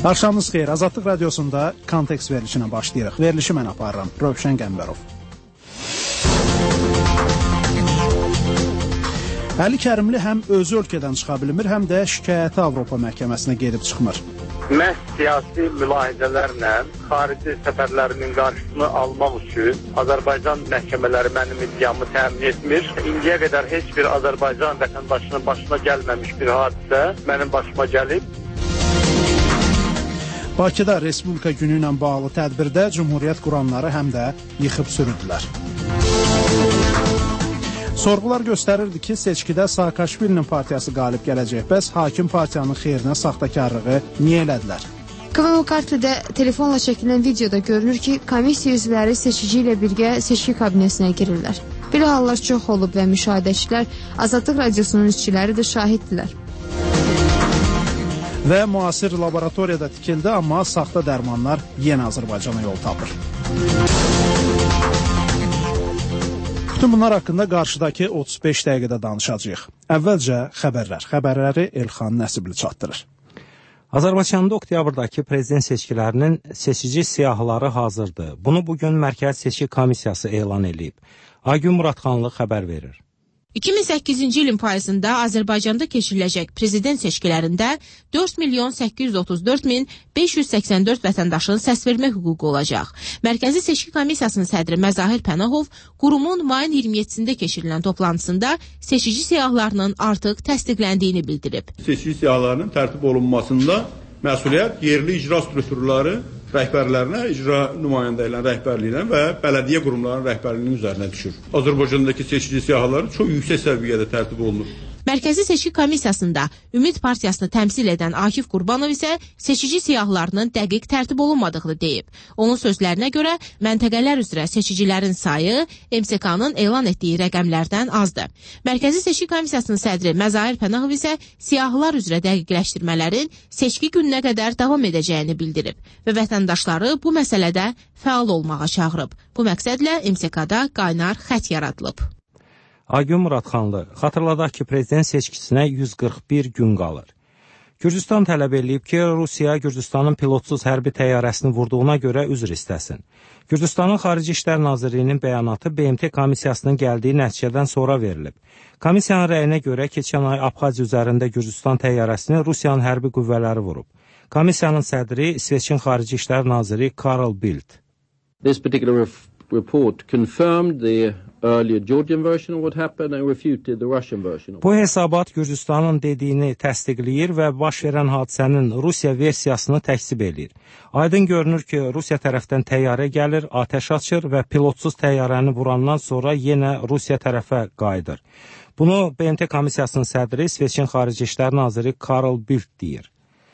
Axşamınız xeyir. Azadlıq radiosunda Kontekst verilişinə başlayırıq. Verilişi mən aparıram. Rövşən Qəmbərov. Əli Kərimli həm özü ölkədən çıxa bilmir, həm də şikayəti Avropa məhkəməsinə gedib çıxmır. Məhz siyasi mülahizələrlə xarici səfərlərinin qarşısını almaq üçün Azərbaycan məhkəmələri mənim iddiamı təmin etmir. İndiyə qədər heç bir Azərbaycan vətəndaşının başına gəlməmiş bir hadisə mənim başıma gəlib. Bakıda Respublika günü ilə bağlı tədbirdə Cümhuriyyət quranları həm də yıxıb sürüdülər. Sorğular göstərirdi ki, seçkidə Saakashvilinin partiyası qalib gələcək, bəs hakim partiyanın xeyrinə saxtakarlığı niyə elədilər? KMO kartədə telefonla çəkilən videoda görünür ki, komissiya üzvləri seçici ilə birgə seçki kabinetinə girirlər. Bir hallar çox olub və müşahidəçilər Azadlıq radiosunun işçiləri də şahiddirlər. Və müasir laboratoriyada tikildi, amma saxta dərmanlar yenə Azərbaycana yol tapır. Bütün bunlar haqqında qarşıdakı 35 dəqiqədə danışacağıq. Əvvəlcə xəbərlər. Xəbərləri Elxan Nəsibli çatdırır. Azərbaycanda oktyabrdakı prezident seçkilərinin seçici siyahıları hazırdır. Bunu bugün Mərkəzi Seçki Komissiyası elan edib. Aygün Muradxanlı xəbər verir. 2008-ci ilin payızında Azərbaycanda keçiriləcək prezident seçkilərində 4.834.584 vətəndaşın səsvermə hüququ olacaq. Mərkəzi Seçki Komissiyasının sədri Məzahir Pənahov qurumun mayın 27-sində keçirilən toplantısında seçici siyahılarının artıq təsdiqləndiyini bildirib. Seçici siyahılarının tərtib olunmasında məsuliyyət yerli icra strukturları rəhbərlərinə, icra nümayəndələrinin rəhbərliyinə və bələdiyyə qurumlarının rəhbərliyinin üzərinə düşür. Azərbaycandakı seçici siyahıları çox yüksək səviyyədə tərtib olunur. Mərkəzi Seçki Komissiyasında Ümid Partiyasını təmsil edən Akif Qurbanov isə seçici siyahılarının dəqiq tərtib olunmadığını deyib. Onun sözlərinə görə məntəqələr üzrə seçicilərin sayı MSK-nın elan etdiyi rəqəmlərdən azdır. Mərkəzi Seçki Komissiyasının sədri Məzahir Pənahov isə siyahılar üzrə dəqiqləşdirmələrin seçki gününə qədər davam edəcəyini bildirib və vətəndaşları bu məsələdə fəal olmağa çağırıb. Bu məqsədlə MSK-da qaynar xətt yaradılıb. Aygün Muradxanlı, xatırladaq ki, prezident seçkisinə 141 gün qalır. Gürcüstan tələb edib ki, Rusiya Gürcüstanın pilotsuz hərbi təyyarəsini vurduğuna görə üzr istəsin. Gürcüstanın Xarici İşlər Nazirliyinin bəyanatı BMT komissiyasının gəldiyi nəticədən sonra verilib. Komissiyanın rəyinə görə keçən ay Abxaziya üzərində Gürcüstan təyyarəsini Rusiyanın hərbi qüvvələri vurub. Komissiyanın sədri İsveçin Xarici İşlər Naziri Carl Bildt. This particular report confirmed the earlier Georgian version of what happened and refuted the Russian version. Bu hesabat Gürcüstanın dediyini təsdiqləyir və baş verən hadisənin Rusiya versiyasını təkzib edir. Aydın görünür ki, Rusiya tərəfdən təyyarə gəlir, atəş açır və pilotsuz təyyarəni vurandan sonra yenə Rusiya tərəfə qayıdır. Bunu BMT komissiyasının sədri İsveçin Xarici İşlər Naziri Carl Bildt deyir.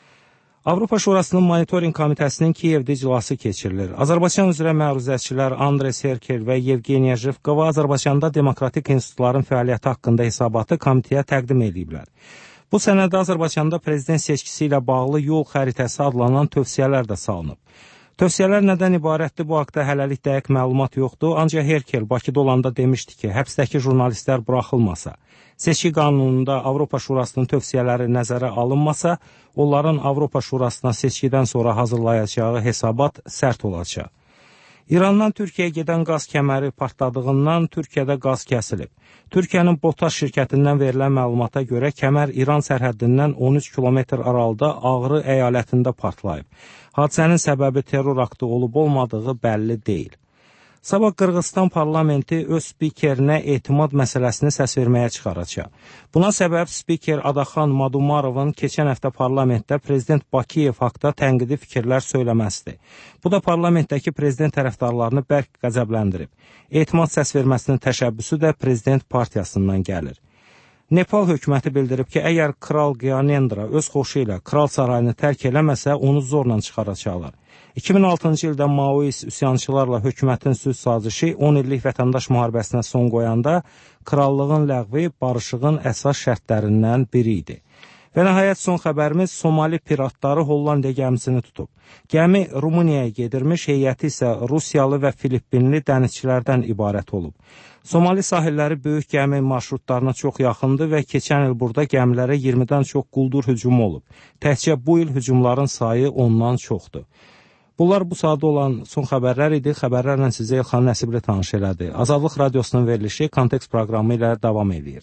Avropa Şurasının Monitoring Komitəsinin Kiyevdə iclası keçirilir. Azərbaycan üzrə məruzəçilər Andres Herkel və Yevgeniya Jivkova Azərbaycanda demokratik institutların fəaliyyəti haqqında hesabatı komitəyə təqdim ediblər. Bu sənədə Azərbaycanda prezident seçkisi ilə bağlı yol xəritəsi adlanan tövsiyələr də salınıb. Tövsiyələr nədən ibarətdir, bu haqda hələlik dəqiq məlumat yoxdur, ancaq Herkel Bakıda olanda demişdi ki, həbsdəki jurnalistlər buraxılmasa, seçki qanununda Avropa Şurasının tövsiyələri nəzərə alınmasa, onların Avropa Şurasına seçkidən sonra hazırlayacağı hesabat sərt olacaq. İrandan Türkiyəyə gedən qaz kəməri partladığından Türkiyədə qaz kəsilib. Türkiyənin BOTAŞ şirkətindən verilən məlumata görə kəmər İran sərhəddindən 13 kilometr aralıda Ağrı əyalətində partlayıb. Hadisənin səbəbi terror aktı olub-olmadığı bəlli deyil. Sabah Qırğızstan parlamenti öz spikerinə etimad məsələsini səs verməyə çıxaracaq. Buna səbəb spiker Adaxan Madumarovun keçən həftə parlamentdə prezident Bakiyev haqda tənqidi fikirlər söyləməsidir. Bu da parlamentdəki prezident tərəfdarlarını bərk qəzəbləndirib. Etimad səs verməsinin təşəbbüsü də prezident partiyasından gəlir. Nepal hökuməti bildirib ki, əgər Kral Gyanendra öz xoşu ilə kral sarayını tərk eləməsə, onu zorla çıxaracaqlar. 2006-cı ildə Maoist üsyançılarla hökumətin sülh sazişi 10 illik vətəndaş müharibəsinə son qoyanda krallığın ləğvi barışığın əsas şərtlərindən biri idi. Və nəhayət son xəbərimiz Somali piratları Hollandiya gəmisini tutub. Gəmi Rumuniyaya gedirmiş, heyəti isə Rusiyalı və Filippinli dənizçilərdən ibarət olub. Somali sahilləri böyük gəmi marşrutlarına çox yaxındır və keçən il burada gəmilərə 20-dən çox quldur hücumu olub. Təkcə bu il hücumların sayı ondan çoxdur. Bunlar bu saatda olan son xəbərlər idi. Xəbərlərlə sizə İlxan Nəsibli tanış elədi. Azadlıq Radiosunun verilişi Kontekst proqramı ilə davam edir.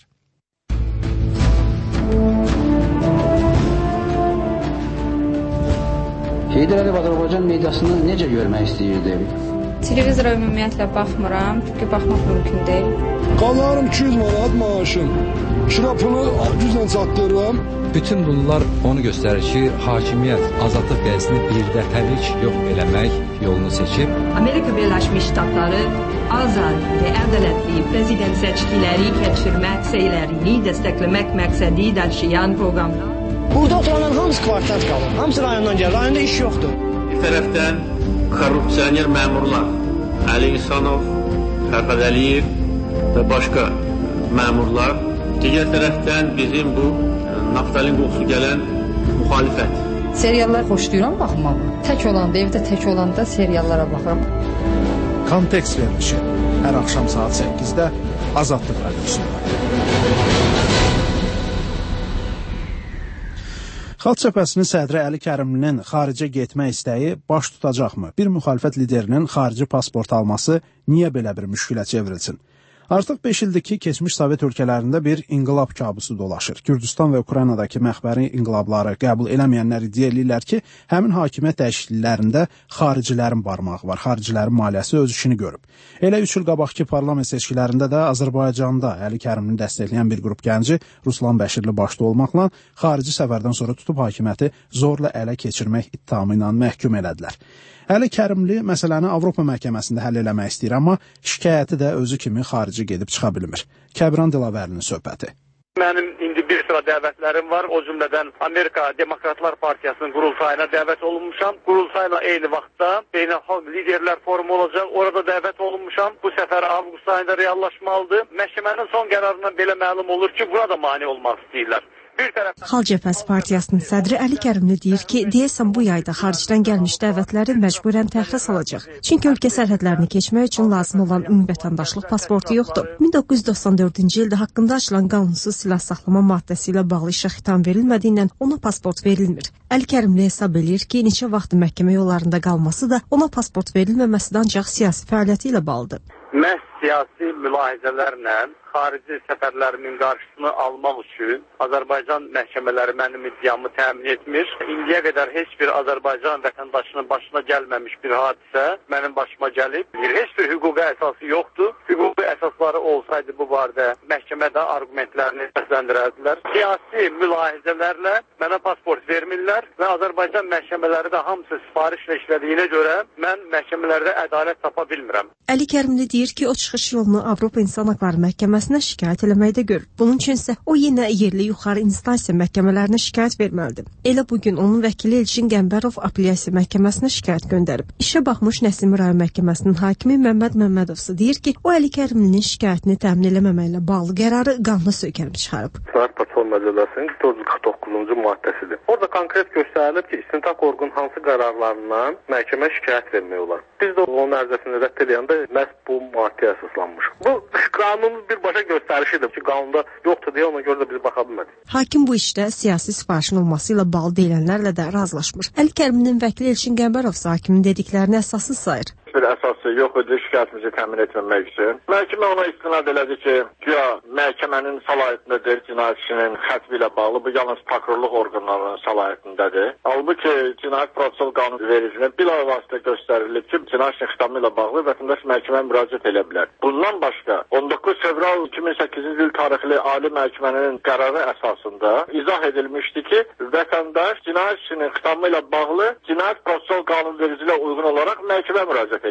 Heydər Əliyev Azərbaycan mediasını necə görmək istəyirdi? Televizora ümumiyyətlə baxmıram, çünki baxmaq mümkün deyil. Qalanım 200 manat maaşım. Kirapını güclə çatdırıram. Bütün bunlar onu göstərir ki, hakimiyyət azadlıq qəzasını birdəfəlik yox eləmək yolunu seçib. Amerika Birləşmiş Ştatları azad və ədalətli prezident seçkiləri keçirmək səylərini dəstəkləmək məqsədi daşıyan proqramlar. Burada oturanların hamısı kvartat qalır. Hamısı rayondan gəlir. Rayonda iş yoxdur. Bir tərəfdən korrupsioner məmurlar Əli İhsanov, Fərhad Əliyev və başqa məmurlar. Digər tərəfdən bizim bu naftalin qoxusu gələn müxalifət. Seriallar xoşlayıram baxmağı. Tək olanda, evdə tək olanda seriallara baxıram. Kontekst verilişi hər axşam saat 8-də Azadlıq Radiosunda. Xalq Cəbhəsinin sədri Əli Kərimlinin xaricə getmək istəyi baş tutacaqmı? Bir müxalifət liderinin xarici pasport alması niyə belə bir müşkülə çevrilsin? Artıq 5 ildir ki, keçmiş Sovet ölkələrində bir inqilab kabusu dolaşır. Gürcüstan və Ukraynadakı məxbəri inqilabları qəbul eləməyənlər iddia edirlər ki, həmin hakimiyyət dəyişikliklərində xaricilərin barmağı var, xaricilərin maliyyəsi öz işini görüb. Elə 3 il qabaqki parlament seçkilərində də Azərbaycanda Əli Kərimlini dəstəkləyən bir qrup gənci Ruslan Bəşirli başda olmaqla xarici səfərdən sonra tutub hakimiyyəti zorla ələ keçirmək ittihamı ilə məhkum elədilər. Əli Kərimli məsələni Avropa məhkəməsində həll eləmək istəyir, amma şikayəti də özü kimi xarici gedib çıxa bilmir. Kəbran Dilavərlinin söhbəti. Mənim indi bir sıra dəvətlərim var. O cümlədən Amerika Demokratlar Partiyasının qurultayına dəvət olunmuşam. Qurultayla eyni vaxtda beynəlxalq liderlər forumu olacaq. Orada dəvət olunmuşam. Bu səfər avqust ayında reallaşmalıdır. Məhkəmənin son qərarından belə məlum olur ki, burada mane olmaq istəyirlər. Xalq Cəbhəsi Partiyasının sədri Əli Kərimli deyir ki, deyəsən bu yayda xaricdən gəlmiş dəvətləri məcburən təxirə salacaq. Çünki ölkə sərhədlərini keçmək üçün lazım olan ümumvətəndaşlıq pasportu yoxdur. 1994-cü ildə haqqında açılan qanunsuz silah saxlama maddəsi ilə bağlı işə xitam verilmədiyindən ona pasport verilmir. Əli Kərimli hesab edir ki, neçə vaxt məhkəmə yollarında qalması da ona pasport verilməməsi də ancaq siyasi fəaliyyəti ilə bağlıdır. Məhz siyasi mülahizələrlə xarici səfərlərimin qarşısını almaq üçün Azərbaycan məhkəmələri mənim iddiamı təmin etmir. İndiyə qədər heç bir Azərbaycan vətəndaşının başına gəlməmiş bir hadisə mənim başıma gəlib. Heç bir hüquqi əsası yoxdur. Hüquqi əsasları olsaydı bu barədə məhkəmədə argumentlərini səsləndirərdilər. Siyasi mülahizələrlə mənə pasport vermirlər və Azərbaycan məhkəmələri də hamısı sifarişlə işlədiyinə görə mən məhkəmələrdə ədalət tapa bilmirəm. Əli Kərimli deyir ki, o çıxış yolunu Avropa İnsan Haqları Məhkəməsinə şikayət eləməkdə görür. Bunun üçün isə o yenə yerli yuxarı instansiya məhkəmələrinə şikayət verməlidir. Elə bugün onun vəkili Elçin Qəmbərov apellyasiya məhkəməsinə şikayət göndərib. İşə baxmış Nəsimi rayon məhkəməsinin hakimi Məmməd Məmmədovsa deyir ki, o Əli Kərimlinin şikayətini təmin eləməməklə bağlı qərarı qanuna söykənib çıxarıb. Patrol Məcəlləsinin 449-cu maddəsidir. Orada konkret göstərilib ki, istintaq orqanı hansı qərarlarından məhkəmə şikayət vermək olar. Biz də onun ərizəsini rədd edəndə məhz bu maddəyə əsaslanmış. Bu qanunun birbaşa göstərişidir ki, qanunda yoxdur deyə ona görə də biz baxa bilmədik. Hakim bu işdə siyasi sifarişin olması ilə bağlı deyilənlərlə də razılaşmır. Əli Kərimlinin vəkili Elçin Qəmbərov hakimin dediklərini əsassız sayır. Bir əsası yox idi şikayətimizi təmin etməmək üçün. Məhkəmə ona istinad elədi ki, güya məhkəmənin səlahiyyətinədir, cinayət işinin xətbi ilə bağlı, bu yalnız prokurorluq orqanlarının səlahiyyətindədir. Halbuki cinayət prosessual qanun vericiliyinə bilavasitə göstərilib ki, cinayət işinin xitamı ilə bağlı vətəndaş məhkəməyə müraciət edə bilər. Bundan başqa 19 fevral 2008-ci il tarixli Ali Məhkəmənin qərarı əsasında izah edilmişdi ki, vətəndaş cinayət işinin xitamı ilə bağlı cinayət prosessual qanun vericiliyinə uyğun olaraq məhkəməyə müraciət edə bilər.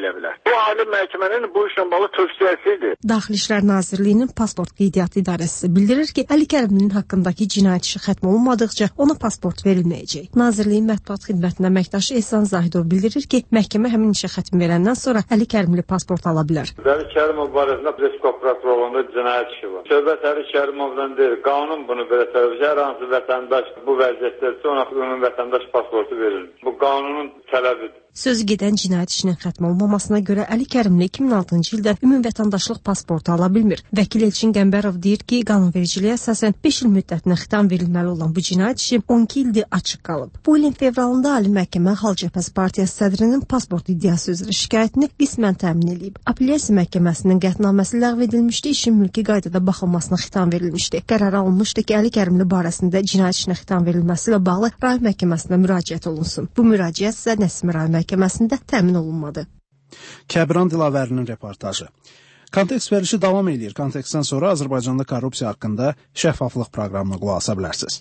Bu Ali məhkəmənin bu işlə bağlı tövsiyəsi idi. Daxili İşlər Nazirliyinin pasport qeydiyyatı idarəsi bildirir ki, Əli Kərimlinin haqqındakı cinayət işi xətm olunmadıqca ona pasport verilməyəcək. Nazirliyin mətbuat xidmətinin əməkdaşı Ehsan Zahidov bildirir ki, məhkəmə həmin işə xətm verəndən sonra Əli Kərimli pasport ala bilər. Əli Kərimov barəsində Respublika prokurorluğunda cinayət işi var. Söhbət Əli Kərimovdan deyil, qanun bunu belə tələb edir. Hər hansı vətəndaş bu vəziyyətdədirsə ona ümumi vətəndaş pasportu verilir. Bu qanunun tələbidir. Sözü gedən cinayət işinin xətm olmamasına görə Əli Kərimli 2006-cı ildə ümumi vətəndaşlıq pasportu ala bilmir. Vəkil Elçin Qəmbərov deyir ki, qanunvericiliyə əsasən 5 il müddətinə xitam verilməli olan bu cinayət işi 12 ildir açıq qalıb. Bu ilin fevralında Ali Məhkəmə Xalq Cəbhəsi Partiyası sədrinin pasport iddiası üzrə şikayətini qismən təmin edib. Apellyasiya məhkəməsinin qətnaməsi ləğv edilmişdi, işin mülki qaydada baxılmasına xitam verilmişdi. Qərar alınmışdı ki, Əli Kərimli barəsində cinayət işinə xitam verilməsi ilə bağlı rayon məhkəməsinə müraciət olunsun. Bu müraciət isə Nəsimi rayon məhkəməsində təmin olunmadı. Kəbran Dilavərinin reportajı. Kontekst verilişi davam edir. Kontekstdən sonra Azərbaycanda korrupsiya haqqında şəffaflıq proqramına qulaq asa bilərsiniz.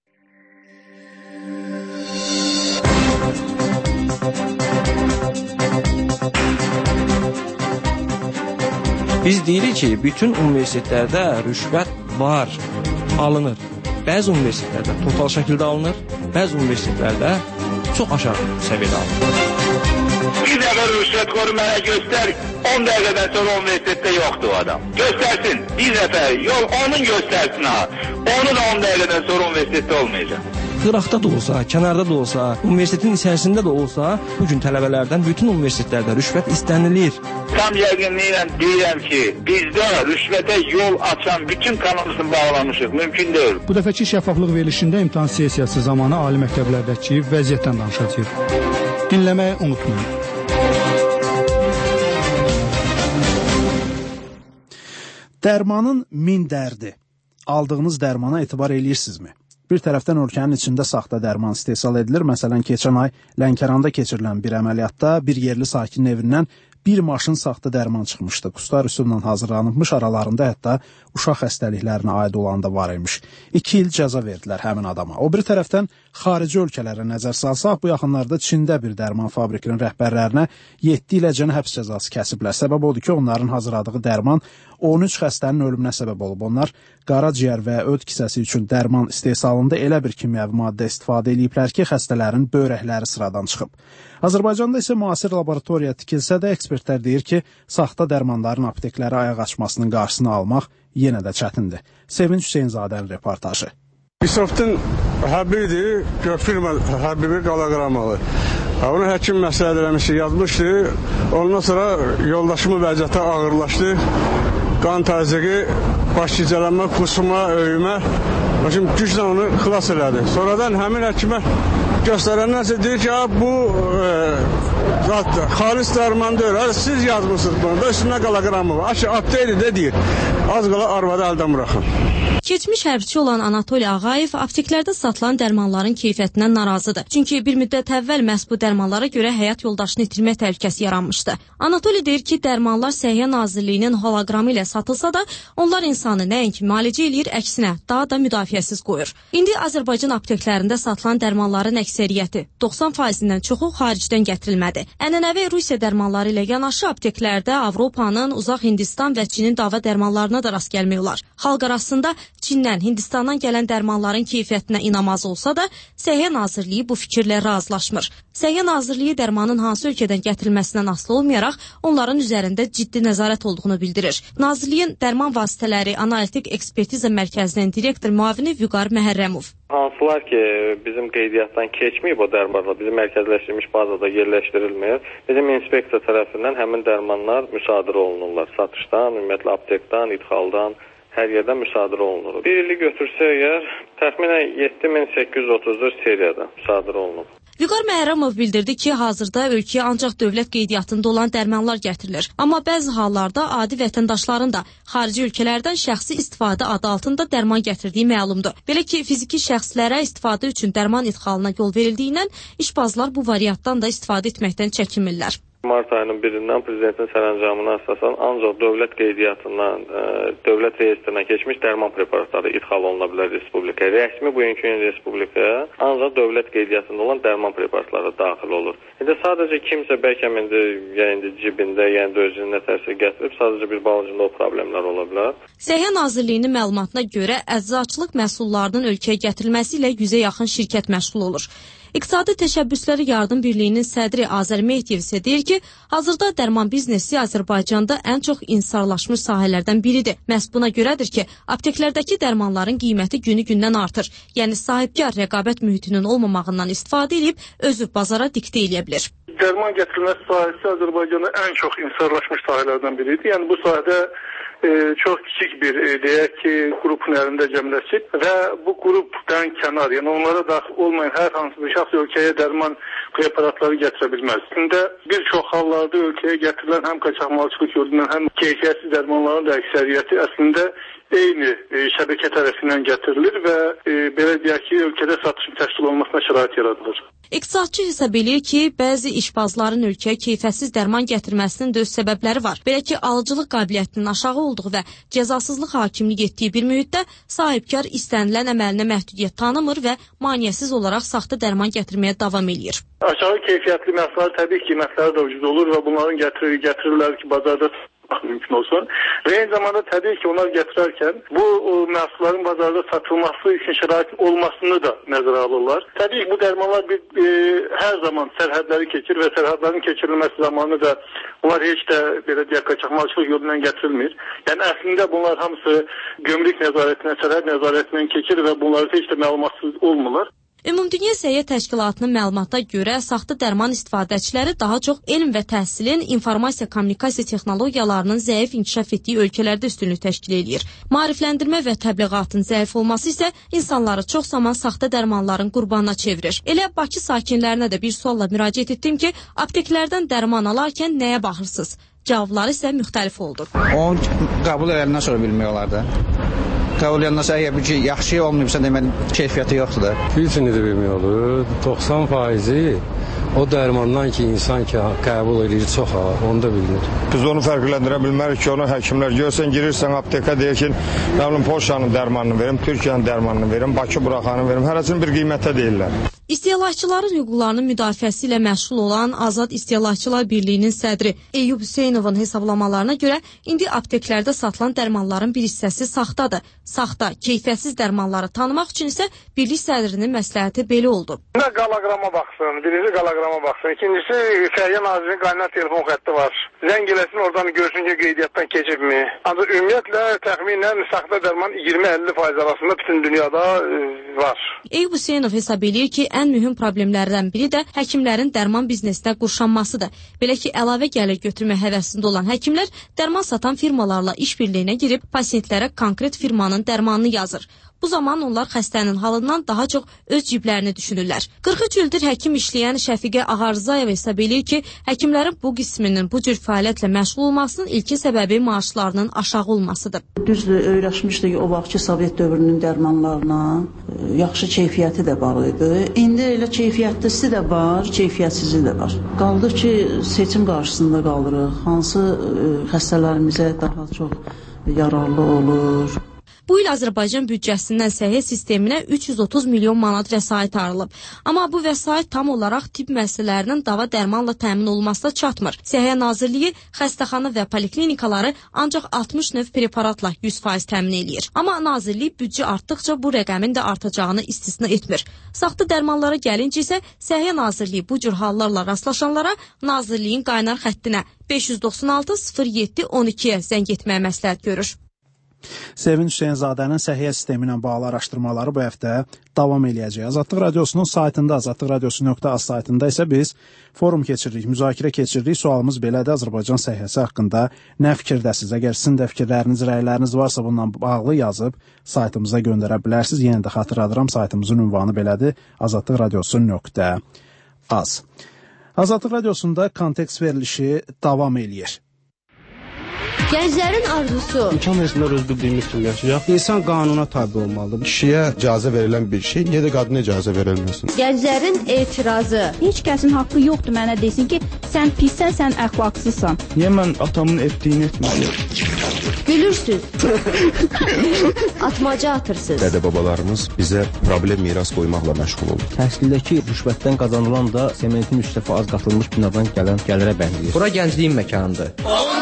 Biz deyirik ki, bütün universitetlərdə rüşvət var, alınır. Bəzi universitetlərdə total şəkildə alınır, bəzi universitetlərdə çox aşağı səviyyədə alınır. Bir dəfə rüşvətxoru mənə göstər, 10 dəqiqədən sonra universitetdə yoxdur o adam. Göstərsin, bir dəfə, onun göstərsin ha. Onu da 10 dəqiqədən sonra universitetdə olmayacaq. Qıraqda da olsa, kənarda da olsa, universitetin içərisində də olsa, bugün tələbələrdən bütün universitetlərdə rüşvət istənilir. Tam yəqinliklə deyirəm ki, bizdə rüşvətə yol açan bütün kanalımızı bağlamışıq, mümkün deyil. Bu dəfəki şəffaflıq verilişində imtahan sessiyası zamanı ali məktəblərdəki vəziyyətdən danışacağıq. Dinləməyi unutmayın. Dərmanın min dərdi. Aldığınız dərmana etibar eləyirsinizmi? Bir tərəfdən ölkənin içində saxta dərman istehsal edilir. Məsələn, keçən ay Lənkəranda keçirilən bir əməliyyatda bir yerli sakinin evindən bir maşın saxta dərman çıxmışdı. Qustar üsulla hazırlanmış, aralarında hətta uşaq xəstəliklərinə aid olan da var imiş. 2 il cəza verdilər həmin adama. O bir tərəfdən xarici ölkələrə nəzər salsaq, bu yaxınlarda Çində bir dərman fabrikinin rəhbərlərinə 7 iləcən həbs cəzası kəsiblər. Səbəb odur ki, onların hazırladığı dərman 13 xəstənin ölümünə səbəb olub. Onlar qaraciyər və öd kisəsi üçün dərman istehsalında elə bir kimyəvi maddə istifadə ediblər ki, xəstələrin böyrəkləri sıradan çıxıb. Azərbaycanda isə müasir laboratoriya tikilsə də ekspertlər deyir ki, saxta dərmanların aptekləri ayaq açmasının qarşısını almaq yenə də çətindir. Sevinç Hüseynzadənin reportajı. İsrafın həbiridir, firma həbibi qalaqramalı. Onu həkim məsləhət eləmişdi, yazmışdı. Ondan sonra yoldaşımın vəziyyəti ağırlaşdı. Qan təzyiqi, baş gicələnmə, qusma, öyümə. Şimdi güclə onu xilas elədi. Sonradan həmin həkimə göstərənlərsə deyir ki, bu xalis dərman deyil. Siz yazmışsınız bunu da üstündə qalaqramı var. Apteyli də deyir. Az qala arvadı əldən buraxın. Keçmiş hərbçi olan Anatoli Ağayev apteklərdə satılan dərmanların keyfiyyətindən narazıdır. Çünki bir müddət əvvəl məhz bu dərmanlara görə həyat yoldaşını itirmək təhlükəsi yaranmışdı. Anatoli deyir ki, dərmanlar Səhiyyə Nazirliyinin holoqramı ilə satılsa da, onlar insanı nəinki müalicə eləyir, əksinə daha da müdafiəsiz qoyur. İndi Azərbaycan apteklərində satılan dərmanların əksəriyyəti 90%-dən çoxu xaricdən gətirilmədi. Ənənəvi Rusiya dərmanları ilə yanaşı apteklərdə Avropanın, Uzaq Hindistan və Çinin dava dərmanlarına da rast gəlmək olar. Xalq arasında Çindən, Hindistandan gələn dərmanların keyfiyyətinə inamaz olsa da, Səhiyyə Nazirliyi bu fikirlə razılaşmır. Səhiyyə Nazirliyi dərmanın hansı ölkədən gətirilməsindən asılı olmayaraq, onların üzərində ciddi nəzarət olduğunu bildirir. Nazirliyin Dərman Vasitələri Analitik Ekspertiza Mərkəzinin direktor müavini Vüqar Məhərrəmov. Hansılar ki, bizim qeydiyyatdan keçməyib o dərmanlar, bizim mərkəzləşdirilmiş bazada yerləşdirilmir. Bizim inspeksiya tərəfindən həmin dərmanlar müsadirə olunurlar. Satışdan, ümumiyyətlə aptekdən, idxaldan, hər yerdən müsadirə olunur. Bir ili götürsə əgər, təxminən 7834 seriyada müsadirə olunur. Vüqar Məhərrəmov bildirdi ki, hazırda ölkəyə ancaq dövlət qeydiyyatında olan dərmanlar gətirilir. Amma bəzi hallarda adi vətəndaşların da xarici ölkələrdən şəxsi istifadə adı altında dərman gətirdiyi məlumdur. Belə ki, fiziki şəxslərə istifadə üçün dərman idxalına yol verildiyindən işbazlar bu variantdan da istifadə etməkdən çəkinmirlər. Mart ayının 1-dən prezidentin sərəncamına əsasən ancaq dövlət qeydiyyatından, dövlət reyestrinə keçmiş dərman preparatları idxal oluna bilər respublikaya. Rəsmi bugünkü gün respublikaya ancaq dövlət qeydiyyatında olan dərman preparatları daxil olur. İndi sadəcə kimsə bəlkə indi cibində, yəni özünə tərsə gətirib, sadəcə bir balıcında o problemlər ola bilər. Səhiyyə Nazirliyinin məlumatına görə əczaçılıq məhsullarının ölkəyə gətirilməsi ilə 100-ə yaxın şirkət məşğul olur. İqtisadi Təşəbbüsləri Yardım Birliyinin sədri Azər Mehdiyev isə deyir ki, hazırda dərman biznesi Azərbaycanda ən çox insarlaşmış sahələrdən biridir. Məhz buna görədir ki, apteklərdəki dərmanların qiyməti günü-gündən artır. Yəni sahibkar rəqabət mühitinin olmamağından istifadə edib özü bazara diktə eləyə bilir. Dərman gətirilməsi sahəsi Azərbaycanda ən çox insarlaşmış sahələrdən biridir. Yəni bu sahədə çox kiçik bir deyək ki, qrupun əlində cəmləşib və bu qrupdan kənar, yəni onlara daxil olmayan hər hansı bir şəxs ölkəyə dərman preparatları gətirə bilməz. İndi bir çox hallarda ölkəyə gətirilən həm qaçaqmalçılıq yolundan, həm keyfiyyətsiz dərmanların da əksəriyyəti əslində eyni şəbəkə tərəfindən gətirilir və belə deyək ki, ölkədə satışın təşkil olmasına şərait yaradılır. İqtisadçı hesab edir ki, bəzi işbazların ölkəyə keyfiyyətsiz dərman gətirməsinin də öz səbəbləri var. Belə ki, alıcılıq qabiliyyətinin aşağı olduğu və cəzasızlıq hakimlik etdiyi bir mühitdə sahibkar istənilən əməlinə məhdudiyyət tanımır və maneəsiz olaraq saxta dərman gətirməyə davam eləyir. Aşağı keyfiyyətli məhsullar təbii ki, qiymətləri də ucuz olur və bunların gətirirlər ki, bazarda mümkün olsun. Və eyni zamanda təbii ki, onlar gətirərkən bu məhsulların bazarda satılması üçün şəraitin olmasını da nəzərə alırlar. Təbii ki, bu dərmanlar hər zaman sərhədləri keçir və sərhədlərin keçirilməsi zamanı da bunlar heç də belə deyək qaçaqmalçılıq yolundan gətirilmir. Yəni əslində bunlar hamısı gömrük nəzarətindən, sərhəd nəzarətindən keçir və bunlar heç də məlumatsız olmurlar. Ümumdünya Səhiyyə Təşkilatının məlumatına görə saxta dərman istifadəçiləri daha çox elm və təhsilin, informasiya-kommunikasiya texnologiyalarının zəif inkişaf etdiyi ölkələrdə üstünlük təşkil edir. Maarifləndirmə və təbliğatın zəif olması isə insanları çox zaman saxta dərmanların qurbanına çevirir. Elə Bakı sakinlərinə də bir sualla müraciət etdim ki, apteklərdən dərman alarkən nəyə baxırsınız? Cavabları isə müxtəlif oldu. Onu qəbul edəndən sonra bilmək olar da. Qəbul edəndən sonra əgər bir yaxşı şey olmayıbsa, deməli keyfiyyəti yoxdur da. Üçünü də bilmək olur. 90% o dərmandan ki, insan ki, qəbul edir çox onu da bilinir. Biz onu fərqləndirə bilmərik ki, onu həkimlər görsən, girirsən apteka deyək ki, Polşanın dərmanını verim, Türkiyənin dərmanını verim, Bakı buraxanını verim, hərəsini bir qiymətə deyirlər. İstehlakçıların hüquqlarının müdafiəsi ilə məşğul olan Azad İstehlakçılar Birliyinin sədri Eyyub Hüseynovun hesablamalarına görə indi apteklərdə satılan dərmanların bir hissəsi saxtadır. Saxta, keyfiyyətsiz dərmanları tanımaq üçün isə birlik sədrinin məsləhəti belə oldu. Qalaqrama baxsın, birinci qalaqrama baxsın, ikincisi Səhiyyə Nazirinin qaynar telefon xətti var. Zəng eləsin, oradan görsün ki, qeydiyyatdan keçibmi. Ancaq ümumiyyətlə təxminən saxta dərman 20-50% arasında bütün dünyada var. Eyyub Hüseynov hesab edir ki, ən mühüm problemlərdən biri də həkimlərin dərman biznesinə qurşanmasıdır. Belə ki, əlavə gəlir götürmə həvəsində olan həkimlər dərman satan firmalarla işbirliyinə girib pasientlərə konkret firmanın dərmanını yazır. Bu zaman onlar xəstənin halından daha çox öz ciblərini düşünürlər. 43 ildir həkim işləyən Şəfiqə Ağarzayeva hesab edir ki, həkimlərin bu qisminin bu cür fəaliyyətlə məşğul olmasının ilkin səbəbi maaşlarının aşağı olmasıdır. Düzdür, öyrəşmişdik o vaxtki Sovet dövrünün dərmanlarına, yaxşı keyfiyyəti də var idi. İndi elə keyfiyyətlisi də var, keyfiyyətsizi də var. Qaldı ki, seçim qarşısında qalırıq. Hansı xəstələrimizə daha çox yararlı olur? Bu il Azərbaycan büdcəsindən səhiyyə sisteminə 330 milyon manat vəsait ayrılıb. Amma bu vəsait tam olaraq tibb müəssisələrinin dava dərmanla təmin olmasına çatmır. Səhiyyə Nazirliyi xəstəxana və poliklinikaları ancaq 60 növ preparatla 100% təmin eləyir. Amma Nazirlik büdcə artdıqca bu rəqəmin də artacağını istisna etmir. Saxta dərmanlara gəlincə isə Səhiyyə Nazirliyi bu cür hallarla rastlaşanlara Nazirliyin qaynar xəttinə 596 07 12-yə zəng etməyə məsləhət görür. Sevinç Hüseynzadənin səhiyyə sistemi ilə bağlı araşdırmaları bu həftə davam eləyəcək. Azadlıq Radiosunun saytında, azadlıqradiosu.az saytında isə biz forum keçiririk, müzakirə keçiririk. Sualımız belədir: Azərbaycan səhiyyəsi haqqında nə fikirdəsiz? Əgər sizin də fikirləriniz, rəyləriniz varsa bununla bağlı yazıb saytımıza göndərə bilərsiniz. Yenə də xatırladıram, saytımızın ünvanı belədir: azadlıqradiosu.az. Azadlıq Radiosunda kontekst verilişi davam eləyir. Gənclərin arzusu. İmkan versinlər öz bildiyimiz kimi yaşayaq. İnsan qanuna tabi olmalıdır. Kişiyə icazə verilən bir şey, niyə də qadına icazə verilməsin? Gənclərin etirazı. Heç kəsin haqqı yoxdur mənə desin ki, sən pissən, sən əxlaqsızsan. Niyə mən atamın etdiyini etməliyim? Gülürsüz. Atmaca atırsınız. Dədə-babalarımız bizə problem miras qoymaqla məşğul olur. Təhsildəki rüşvətdən qazanılan da sementin 3 dəfə az qatılmış binadan gələn gəlirə bənzəyir. Bura gəncliyin məkanıdır.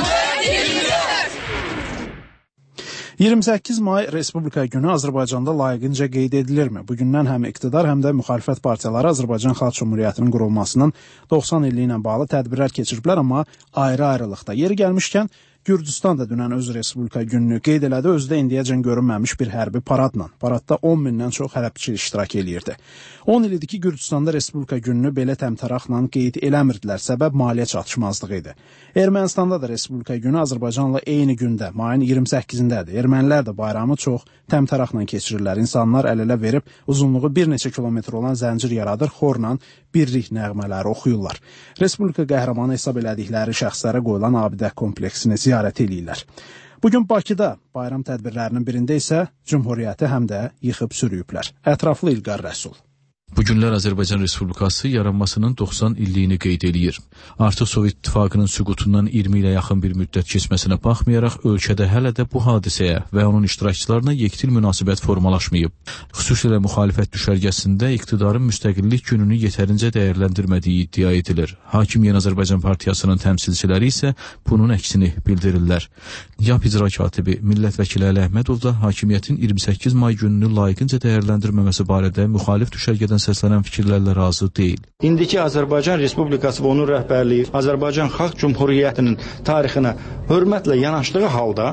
28 may Respublika günü Azərbaycanda layiqincə qeyd edilirmi? Bugündən həm iqtidar, həm də müxalifət partiyaları Azərbaycan Xalq Cümhuriyyətinin qurulmasının 90 illiyi ilə bağlı tədbirlər keçiriblər, amma ayrı-ayrılıqda. Yeri gəlmişkən, Gürcüstan da dünən öz Respublika gününü qeyd elədi, özdə indiyəcən görünməmiş bir hərbi paradla. Paradda 10 mindən çox hərbiçi iştirak eləyirdi. 10 ildir ki, Gürcüstanda Respublika gününü belə təmtəraqla qeyd eləmirdilər, səbəb maliyyə çatışmazlığı idi. Ermənistanda da Respublika günü Azərbaycanla eyni gündə, mayın 28-dədir. Ermənilər də bayramı çox təmtəraqla keçirirlər. İnsanlar əl-ələ verib uzunluğu bir neçə kilometr olan zəncir yaradır, xorla birlik nəğmələri oxuyurlar. Respublika qəhrəmanı hesab elədikləri şəxslərə qoyulan abidə kompleksini ziyarət eləyirlər. Bugün Bakıda bayram tədbirlərinin birində isə Cümhuriyyəti həm də yıxıb sürüyüblər. Ətraflı İlqar Rəsul. Bu günlər Azərbaycan Respublikası yaranmasının 90 illiyini qeyd eləyir. Artıq Sovet İttifaqının süqutundan 20 ilə yaxın bir müddət keçməsinə baxmayaraq, ölkədə hələ də bu hadisəyə və onun iştirakçılarına yektil münasibət formalaşmayıb. Xüsusilə müxalifət düşərgəsində iqtidarın müstəqillik gününü yetərincə dəyərləndirmədiyi iddia edilir. Hakim Yeni Azərbaycan Partiyasının təmsilçiləri isə bunun əksini bildirirlər. YAP icra katibi millət vəkili Əli Əhmədov da hakimiyyətin 28 may gününü layiqincə dəyərləndirməməsi barədə müxalif düşərgədən səslənən fikirlərlə razı deyil. İndiki Azərbaycan Respublikası və onun rəhbərliyi Azərbaycan Xalq Cümhuriyyətinin tarixinə hörmətlə yanaşdığı halda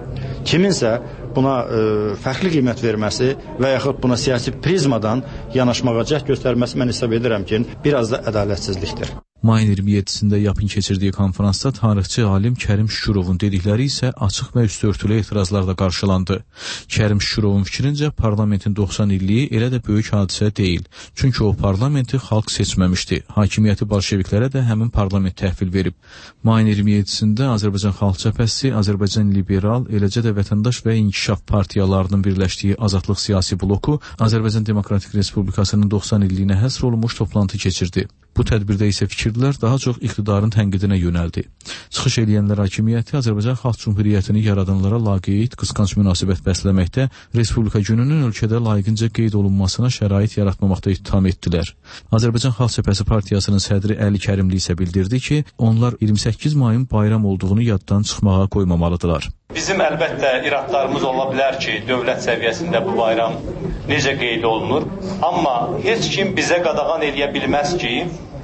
kiminsə buna fərqli qiymət verməsi və yaxud buna siyasi prizmadan yanaşmağa cəhd göstərməsi mən hesab edirəm ki, biraz da ədalətsizlikdir. Mayın 27-sində YAP-ın keçirdiyi konferansda tarixçi alim Kərim Şükürovun dedikləri isə açıq və üstüörtülü etirazlarla qarşılandı. Kərim Şükürovun fikrincə parlamentin 90 illiyi elə də böyük hadisə deyil. Çünki o parlamenti xalq seçməmişdi. Hakimiyyəti bolşeviklərə də həmin parlament təhvil verib. Mayın 27-sində Azərbaycan Xalq Cəbhəsi, Azərbaycan Liberal, eləcə də Vətəndaş və İnkişaf partiyalarının birləşdiyi Azadlıq siyasi bloku Azərbaycan Demokratik Respublikasının 90 illiyinə həsr olunmuş toplantı keçirdi. Bu tədbirdə isə fikirlər daha çox iqtidarın tənqidinə yönəldi. Çıxış eləyənlər hakimiyyəti Azərbaycan Xalq Cümhuriyyətini yaradanlara laqeyd, qısqanc münasibət bəsləməkdə, Respublika gününün ölkədə layiqincə qeyd olunmasına şərait yaratmamaqda ittiham etdilər. Azərbaycan Xalq Cəbhəsi partiyasının sədri Əli Kərimli isə bildirdi ki, onlar 28 mayın bayram olduğunu yaddan çıxmağa qoymamalıdırlar. Bizim əlbəttə iradlarımız ola bilər ki, dövlət səviyyəsində bu bayram necə qeyd olunur. Amma heç kim bizə qadağan eləyə bilməz ki,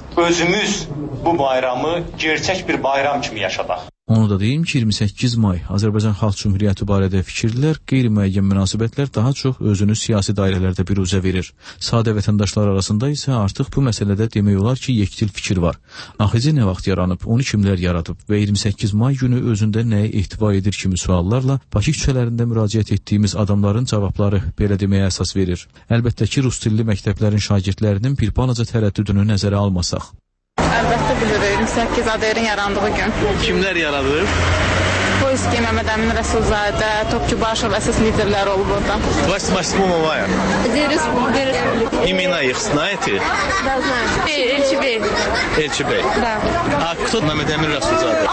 özümüz bu bayramı gerçək bir bayram kimi yaşadaq. Onu da deyim ki, 28 may Azərbaycan Xalq Cümhuriyyəti barədə fikirlər, qeyri-müəyyən münasibətlər daha çox özünü siyasi dairələrdə biruzə verir. Sadə vətəndaşlar arasında isə artıq bu məsələdə demək olar ki, yektil fikir var. AXC nə vaxt yaranıb, onu kimlər yaradıb və 28 may günü özündə nəyə ehtiva edir kimi suallarla Bakı küçələrində müraciət etdiyimiz adamların cavabları belə deməyə əsas verir. Əlbəttə ki, rus dilli məktəblərin şagirdlərinin bir balaca tərəddüdünü nəzərə almasaq. Əlbəttə bilirik, 28 ADR-in yarandığı gün. Kimlər yaradıb? Poyski, Məhəmməd Əmin Rəsulzadə, Topçu Başov əsas liderləri olub orada. 28 мая. Где республика? Имена их знаете? Да, знаю. Эльчебей. Эльчебей? Да. А кто Мəhəmməd Əmin Rəsulzadə?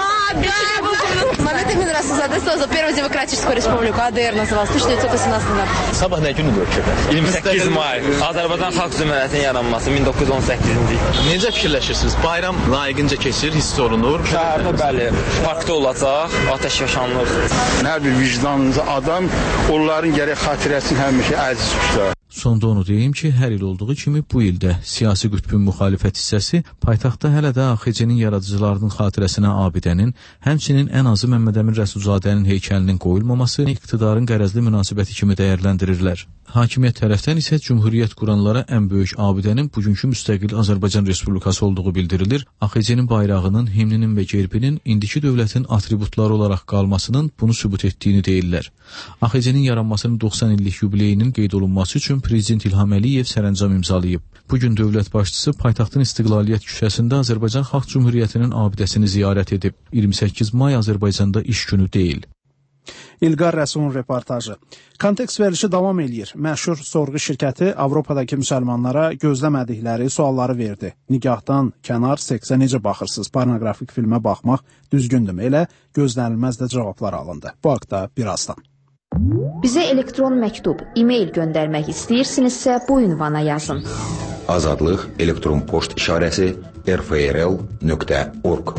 Məhəmməd Əmin Rəsulzadə создал Первую демократическую республику, ADR называлась, 1918 года. Sabah nə günüdür ölkədə? 28 may. Azərbaycan Xalq Cümhuriyyətinin yaranması 1918-ci il. Necə fikirləşirsiniz? Bayram layiqincə keçir, hiss olunur. Şəhərdə bəli, parkda olacaq, atəş yaşanılır. Hər bir vicdanlı adam onların gərək xatirəsini həmişə əziz tutar. Sonda onu deyim ki, hər il olduğu kimi bu ildə siyasi qütbün müxalifət hissəsi paytaxtda hələ də AXC-nin yaradıcılarının xatirəsinə abidənin, həmçinin ən azı Məhəmməd Əmin Rəsulzadənin heykəlinin qoyulmaması iqtidarın qərəzli münasibəti kimi dəyərləndirirlər. Hakimiyyət tərəfdən isə Cümhuriyyət quranlara ən böyük abidənin bugünkü müstəqil Azərbaycan Respublikası olduğu bildirilir. AXC-nin bayrağının, himninin və gerbinin indiki dövlətin atributları olaraq qalmasının bunu sübut etdiyini deyirlər. AXC-nin yaranmasının 90 illik yubileyinin qeyd olunması üçün Prezident İlham Əliyev sərəncam imzalayıb. Bugün dövlət başçısı paytaxtın İstiqlaliyyət küçəsində Azərbaycan Xalq Cümhuriyyətinin abidəsini ziyarət edib. 28 may Azərbaycanda iş günü deyil. İlqar Rəsulun reportajı. Kontekst verilişi davam eləyir. Məşhur sorğu şirkəti Avropadakı müsəlmanlara gözləmədikləri sualları verdi. Nigahdan kənar seksə necə baxırsınız? Pornoqrafik filmə baxmaq düzgündürmü? Elə gözlənilməz də cavablar alındı. Bu haqda birazdan. Bizə elektron məktub, e-mail göndərmək istəyirsinizsə bu ünvana yazın. Azadlıq elektron poçt işarəsi rfrl.org.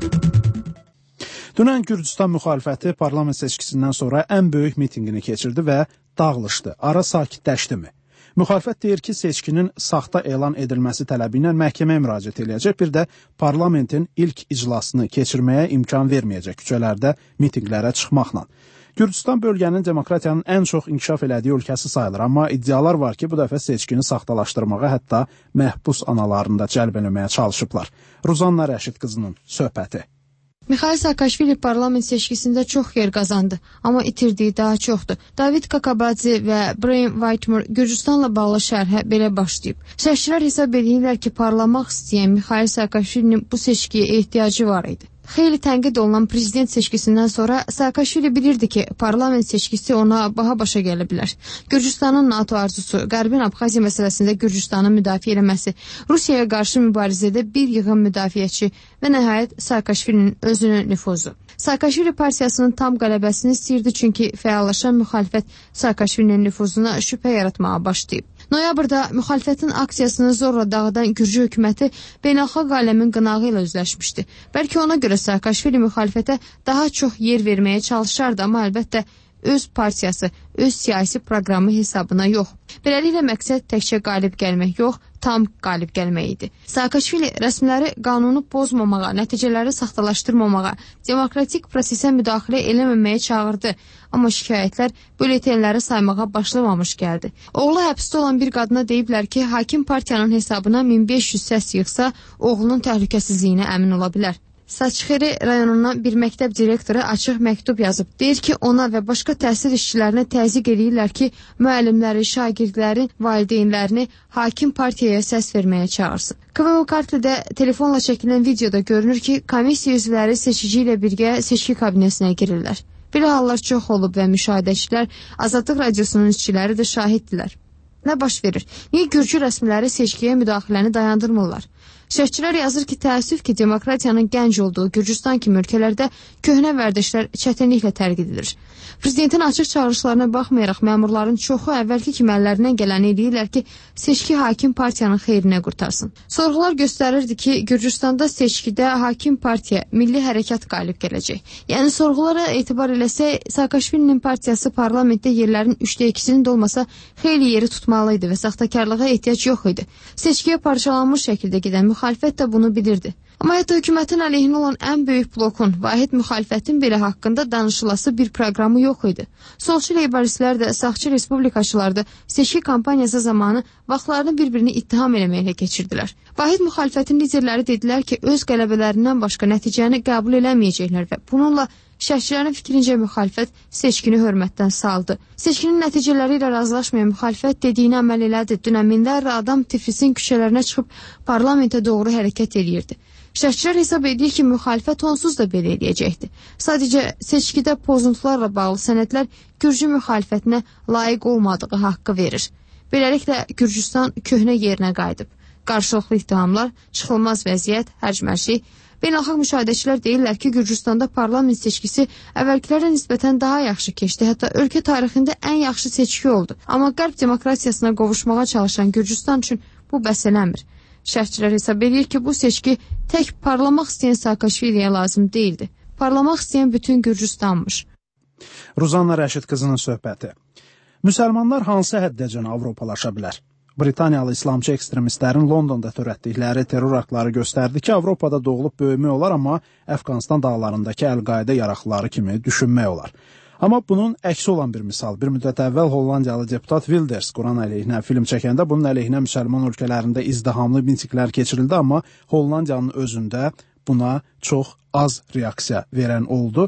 Dünən Gürcüstan müxalifəti parlament seçkisindən sonra ən böyük mitinqini keçirdi və dağılışdı. Ara sakitləşdimi? Müxalifət deyir ki, seçkinin saxta elan edilməsi tələbi ilə məhkəməyə müraciət edəcək, bir də parlamentin ilk iclasını keçirməyə imkan verməyəcək küçələrdə mitinqlərə çıxmaqla. Gürcüstan bölgənin demokratiyanın ən çox inkişaf elədiyi ölkəsi sayılır, amma iddialar var ki, bu dəfə seçkini saxtalaşdırmağa, hətta məhbus analarını da cəlb eləməyə çalışıblar. Ruzanna Rəşid qızının söhbəti. Mikhail Saakashvili parlament seçkisində çox yer qazandı, amma itirdiyi daha çoxdur. David Kakabadze və Brian Whitmore Gürcüstanla bağlı şərhə belə başlayıb. Şərhçilər hesab edirlər ki, parlamaq istəyən Mikhail Saakashvilinin bu seçkiyə ehtiyacı var idi. Xeyli tənqid olunan prezident seçkisindən sonra Saakashvili bilirdi ki, parlament seçkisi ona baha başa gələ bilər. Gürcüstanın NATO arzusu, Qərbin Abxaziya məsələsində Gürcüstanın müdafiə eləməsi, Rusiyaya qarşı mübarizədə bir yığın müdafiəçi və nəhayət Saakashvilinin özünün nüfuzu. Saakashvili partiyasının tam qələbəsini istəyirdi, çünki fəallaşan müxalifət Saakashvilinin nüfuzuna şübhə yaratmağa başlayıb. Noyabrda müxalifətin aksiyasını zorla dağıdan Gürcü hökuməti beynəlxalq aləmin qınağı ilə üzləşmişdi. Bəlkə ona görə Saakashvili müxalifətə daha çox yer verməyə çalışardı, amma əlbəttə öz partiyası, öz siyasi proqramı hesabına yox. Beləliklə məqsəd təkcə qalib gəlmək yox, tam qalib gəlmək idi. Saakashvili rəsmiləri qanunu pozmamağa, nəticələri saxtalaşdırmamağa, demokratik prosesə müdaxilə eləməməyə çağırdı. Amma şikayətlər bülletenləri saymağa başlamamış gəldi. Oğlu həbsdə olan bir qadına deyiblər ki, hakim partiyanın hesabına 1500 səs yığsa, oğlunun təhlükəsizliyinə əmin ola bilər. Saçxeri rayonundan bir məktəb direktoru açıq məktub yazıb. Deyir ki, ona və başqa təhsil işçilərinə təzyiq edirlər ki, müəllimləri, şagirdlərin, valideynlərini hakim partiyaya səs verməyə çağırsın. KVO Kartlidə telefonla çəkilən videoda görünür ki, komissiya üzvləri seçici ilə birgə seçki kabinetinə girirlər. Belə hallar çox olub və müşahidəçilər Azadlıq Radiosunun işçiləri də şahiddirlər. Nə baş verir? Niyə Gürcü rəsmiləri seçkiyə müdaxiləni dayandırmırlar? Şərhçilər yazır ki, təəssüf ki, demokratiyanın gənc olduğu Gürcüstan kimi ölkələrdə köhnə vərdişlər çətinliklə tərk edilir. Prezidentin açıq çağırışlarına baxmayaraq məmurların çoxu əvvəlki kimi əllərindən gələni edirlər ki, seçki hakim partiyanın xeyrinə qurtarsın. Sorğular göstərirdi ki, Gürcüstanda seçkidə hakim partiya, milli hərəkat qalib gələcək. Yəni sorğulara etibar eləsək, Saakashvilinin partiyası parlamentdə yerlərin 3/2-sinin də olmasa xeyli yeri tutmalıydı və saxtakarlığa ehtiyac yox idi. Seçkiyə parçalanmış şəkildə gedən müxalifət də bunu bilirdi. Amma hətta hökumətin əleyhinə olan ən böyük blokun, vahid müxalifətin belə haqqında danışılası bir proqramı yox idi. Solçu leybaristlər də, sağçı respublikaçılar da seçki kampaniyası zamanı vaxtlarını bir-birini ittiham eləməklə keçirdilər. Vahid müxalifətin liderləri dedilər ki, öz qələbələrindən başqa nəticəni qəbul eləməyəcəklər və bununla şərhçilərin fikrincə müxalifət seçkini hörmətdən saldı. Seçkinin nəticələri ilə razılaşmayan müxalifət dediyini əməl elədi. Dünən minlərlə adam Tiflisin küçələrinə çıxıb parlamentə doğru hərəkət eləyirdi. Şərhçilər hesab edir ki, müxalifət onsuz da belə eləyəcəkdi. Sadəcə seçkidə pozuntularla bağlı sənədlər Gürcü müxalifətinə layiq olmadığı haqqı verir. Beləliklə Gürcüstan köhnə yerinə qayıdıb. Qarşılıqlı ittihamlar, çıxılmaz vəziyyət, hərc-mərci. Beynəlxalq müşahidəçilər deyirlər ki, Gürcüstanda parlament seçkisi əvvəlkilərə nisbətən daha yaxşı keçdi. Hətta ölkə tarixində ən yaxşı seçki oldu. Amma qərb demokratiyasına qovuşmağa çalışan Gürcüstan üçün bu bəs eləmir. Şərhçilər hesab edir ki, bu seçki tək parlamaq istəyən Saakashviliyə lazım deyildi. Parlamaq istəyən bütün Gürcüstanmış. Ruzanna Rəşid qızının söhbəti. Müsəlmanlar hansı həddəcən Avropalaşa bilər? Britaniyalı İslamçı ekstremistlərin Londonda törətdikləri terror aktları göstərdi ki, Avropada doğulub böyümək olar, amma Əfqanistan dağlarındakı Əl-Qaidə yaraqlıları kimi düşünmək olar. Amma bunun əksi olan bir misal. Bir müddət əvvəl Hollandiyalı deputat Wilders Quran əleyhinə film çəkəndə bunun əleyhinə müsəlman ölkələrində izdihamlı mitinglər keçirildi, amma Hollandiyanın özündə buna çox az reaksiya verən oldu.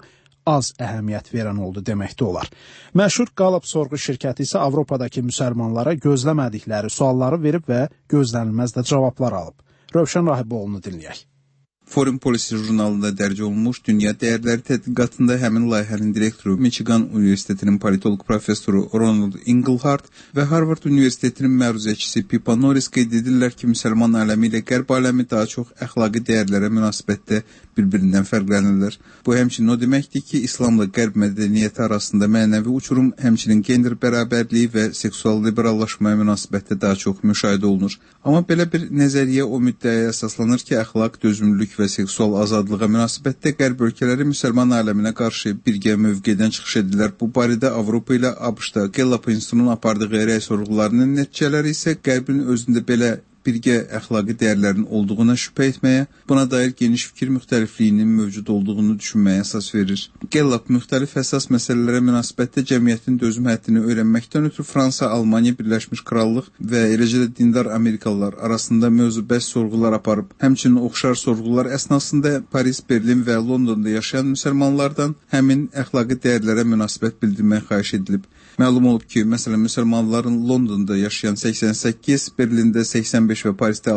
az əhəmiyyət verən oldu deməkdə olar. Məşhur Gallup sorğu şirkəti isə Avropadakı müsəlmanlara gözləmədikləri sualları verib və gözlənilməz də cavablar alıb. Rövşən Rahiboğlu'nu dinləyək. Foreign Policy jurnalında dərc olunmuş Dünya Dəyərləri tədqiqatında həmin layihənin direktoru Michigan Universitetinin politoloq professoru Ronald Inglehart və Harvard Universitetinin məruzəçisi Pippa Norris qeyd edirlər ki, müsəlman aləmi ilə qərb aləmi daha çox əxlaqi dəyərlərə münasibətdə bir-birindən fərqlənirlər. Bu həmçinin o deməkdir ki, İslamla qərb mədəniyyəti arasında mənəvi uçurum, həmçinin gender bərabərliyi və seksual liberallaşmaya münasibətdə daha çox müşahidə olunur. Amma belə bir nəzəriyyə o müddəaya əsaslanır ki, əxlaq, dözümlülük və seksual azadlığa münasibətdə qərb ölkələri müsəlman aləminə qarşı birgə mövqedən çıxış edirlər. Bu barədə Avropa ilə ABŞ-da Gallup institutunun apardığı rəy sorğularının nəticələri isə qərbin özündə belə birgə əxlaqi dəyərlərin olduğuna şübhə etməyə, buna dair geniş fikir müxtəlifliyinin mövcud olduğunu düşünməyə əsas verir. Gallup müxtəlif həssas məsələlərə münasibətdə cəmiyyətin dözüm həddini öyrənməkdən ötürü Fransa, Almaniya, Birləşmiş Krallıq və eləcə də dindar Amerikalılar arasında mövzubəs sorğular aparıb. Həmçinin oxşar sorğular əsnasında Paris, Berlin və Londonda yaşayan müsəlmanlardan həmin əxlaqi dəyərlərə münasibət bildirmək xahiş edilib. Məlum olub ki, məsələn, müsəlmanların Londonda yaşayan 88, Berlində 85 və Parisdə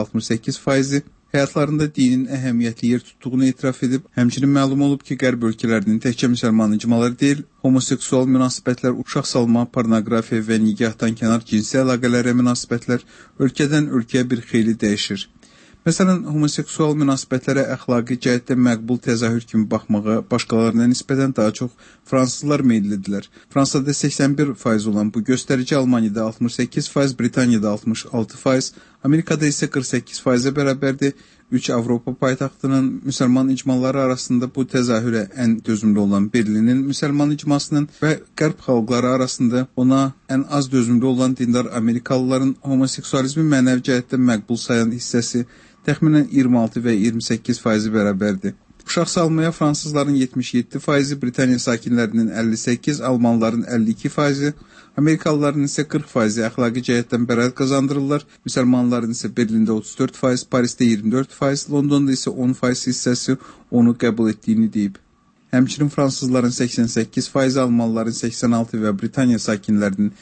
68% həyatlarında dinin əhəmiyyətli yer tutduğunu etiraf edib. Həmçinin məlum olub ki, qərb ölkələrinin təkcə müsəlman icmaları deyil, homoseksual münasibətlər, uşaq salma, pornoqrafiya və nigahdan kənar cinsi əlaqələrə münasibətlər ölkədən ölkəyə bir xeyli dəyişir. Məsələn, homoseksual münasibətlərə əxlaqi cəhətdə məqbul təzahür kimi baxmağa başqalarına nisbətən daha çox fransızlar meyillidirlər. Fransada 81% olan bu göstərici Almaniyada 68%, Britaniyada 66%, Amerikada isə 48%-ə bərabərdir. 3 Avropa paytaxtının müsəlman icmaları arasında bu təzahürə ən dözümlü olan Berlinin müsəlman icmasının və qərb xalqları arasında ona ən az dözümlü olan dindar Amerikalıların homoseksualizmi mənəvi cəhətdə məqbul sayan hissəsi təxminən 26 və 28% bərabərdir. Uşaq salmaya fransızların 77%, Britaniya sakinlərinin 58%, Almanların 52%, Amerikalıların isə 40% əxlaqi cəhətdən bəraət qazandırırlar. Müsəlmanların isə Berlində 34%, Parisdə 24%, Londonda isə 10% hissəsi onu qəbul etdiyini deyib. Həmçinin fransızların 88%, Almanların 86% və Britaniya sakinlərinin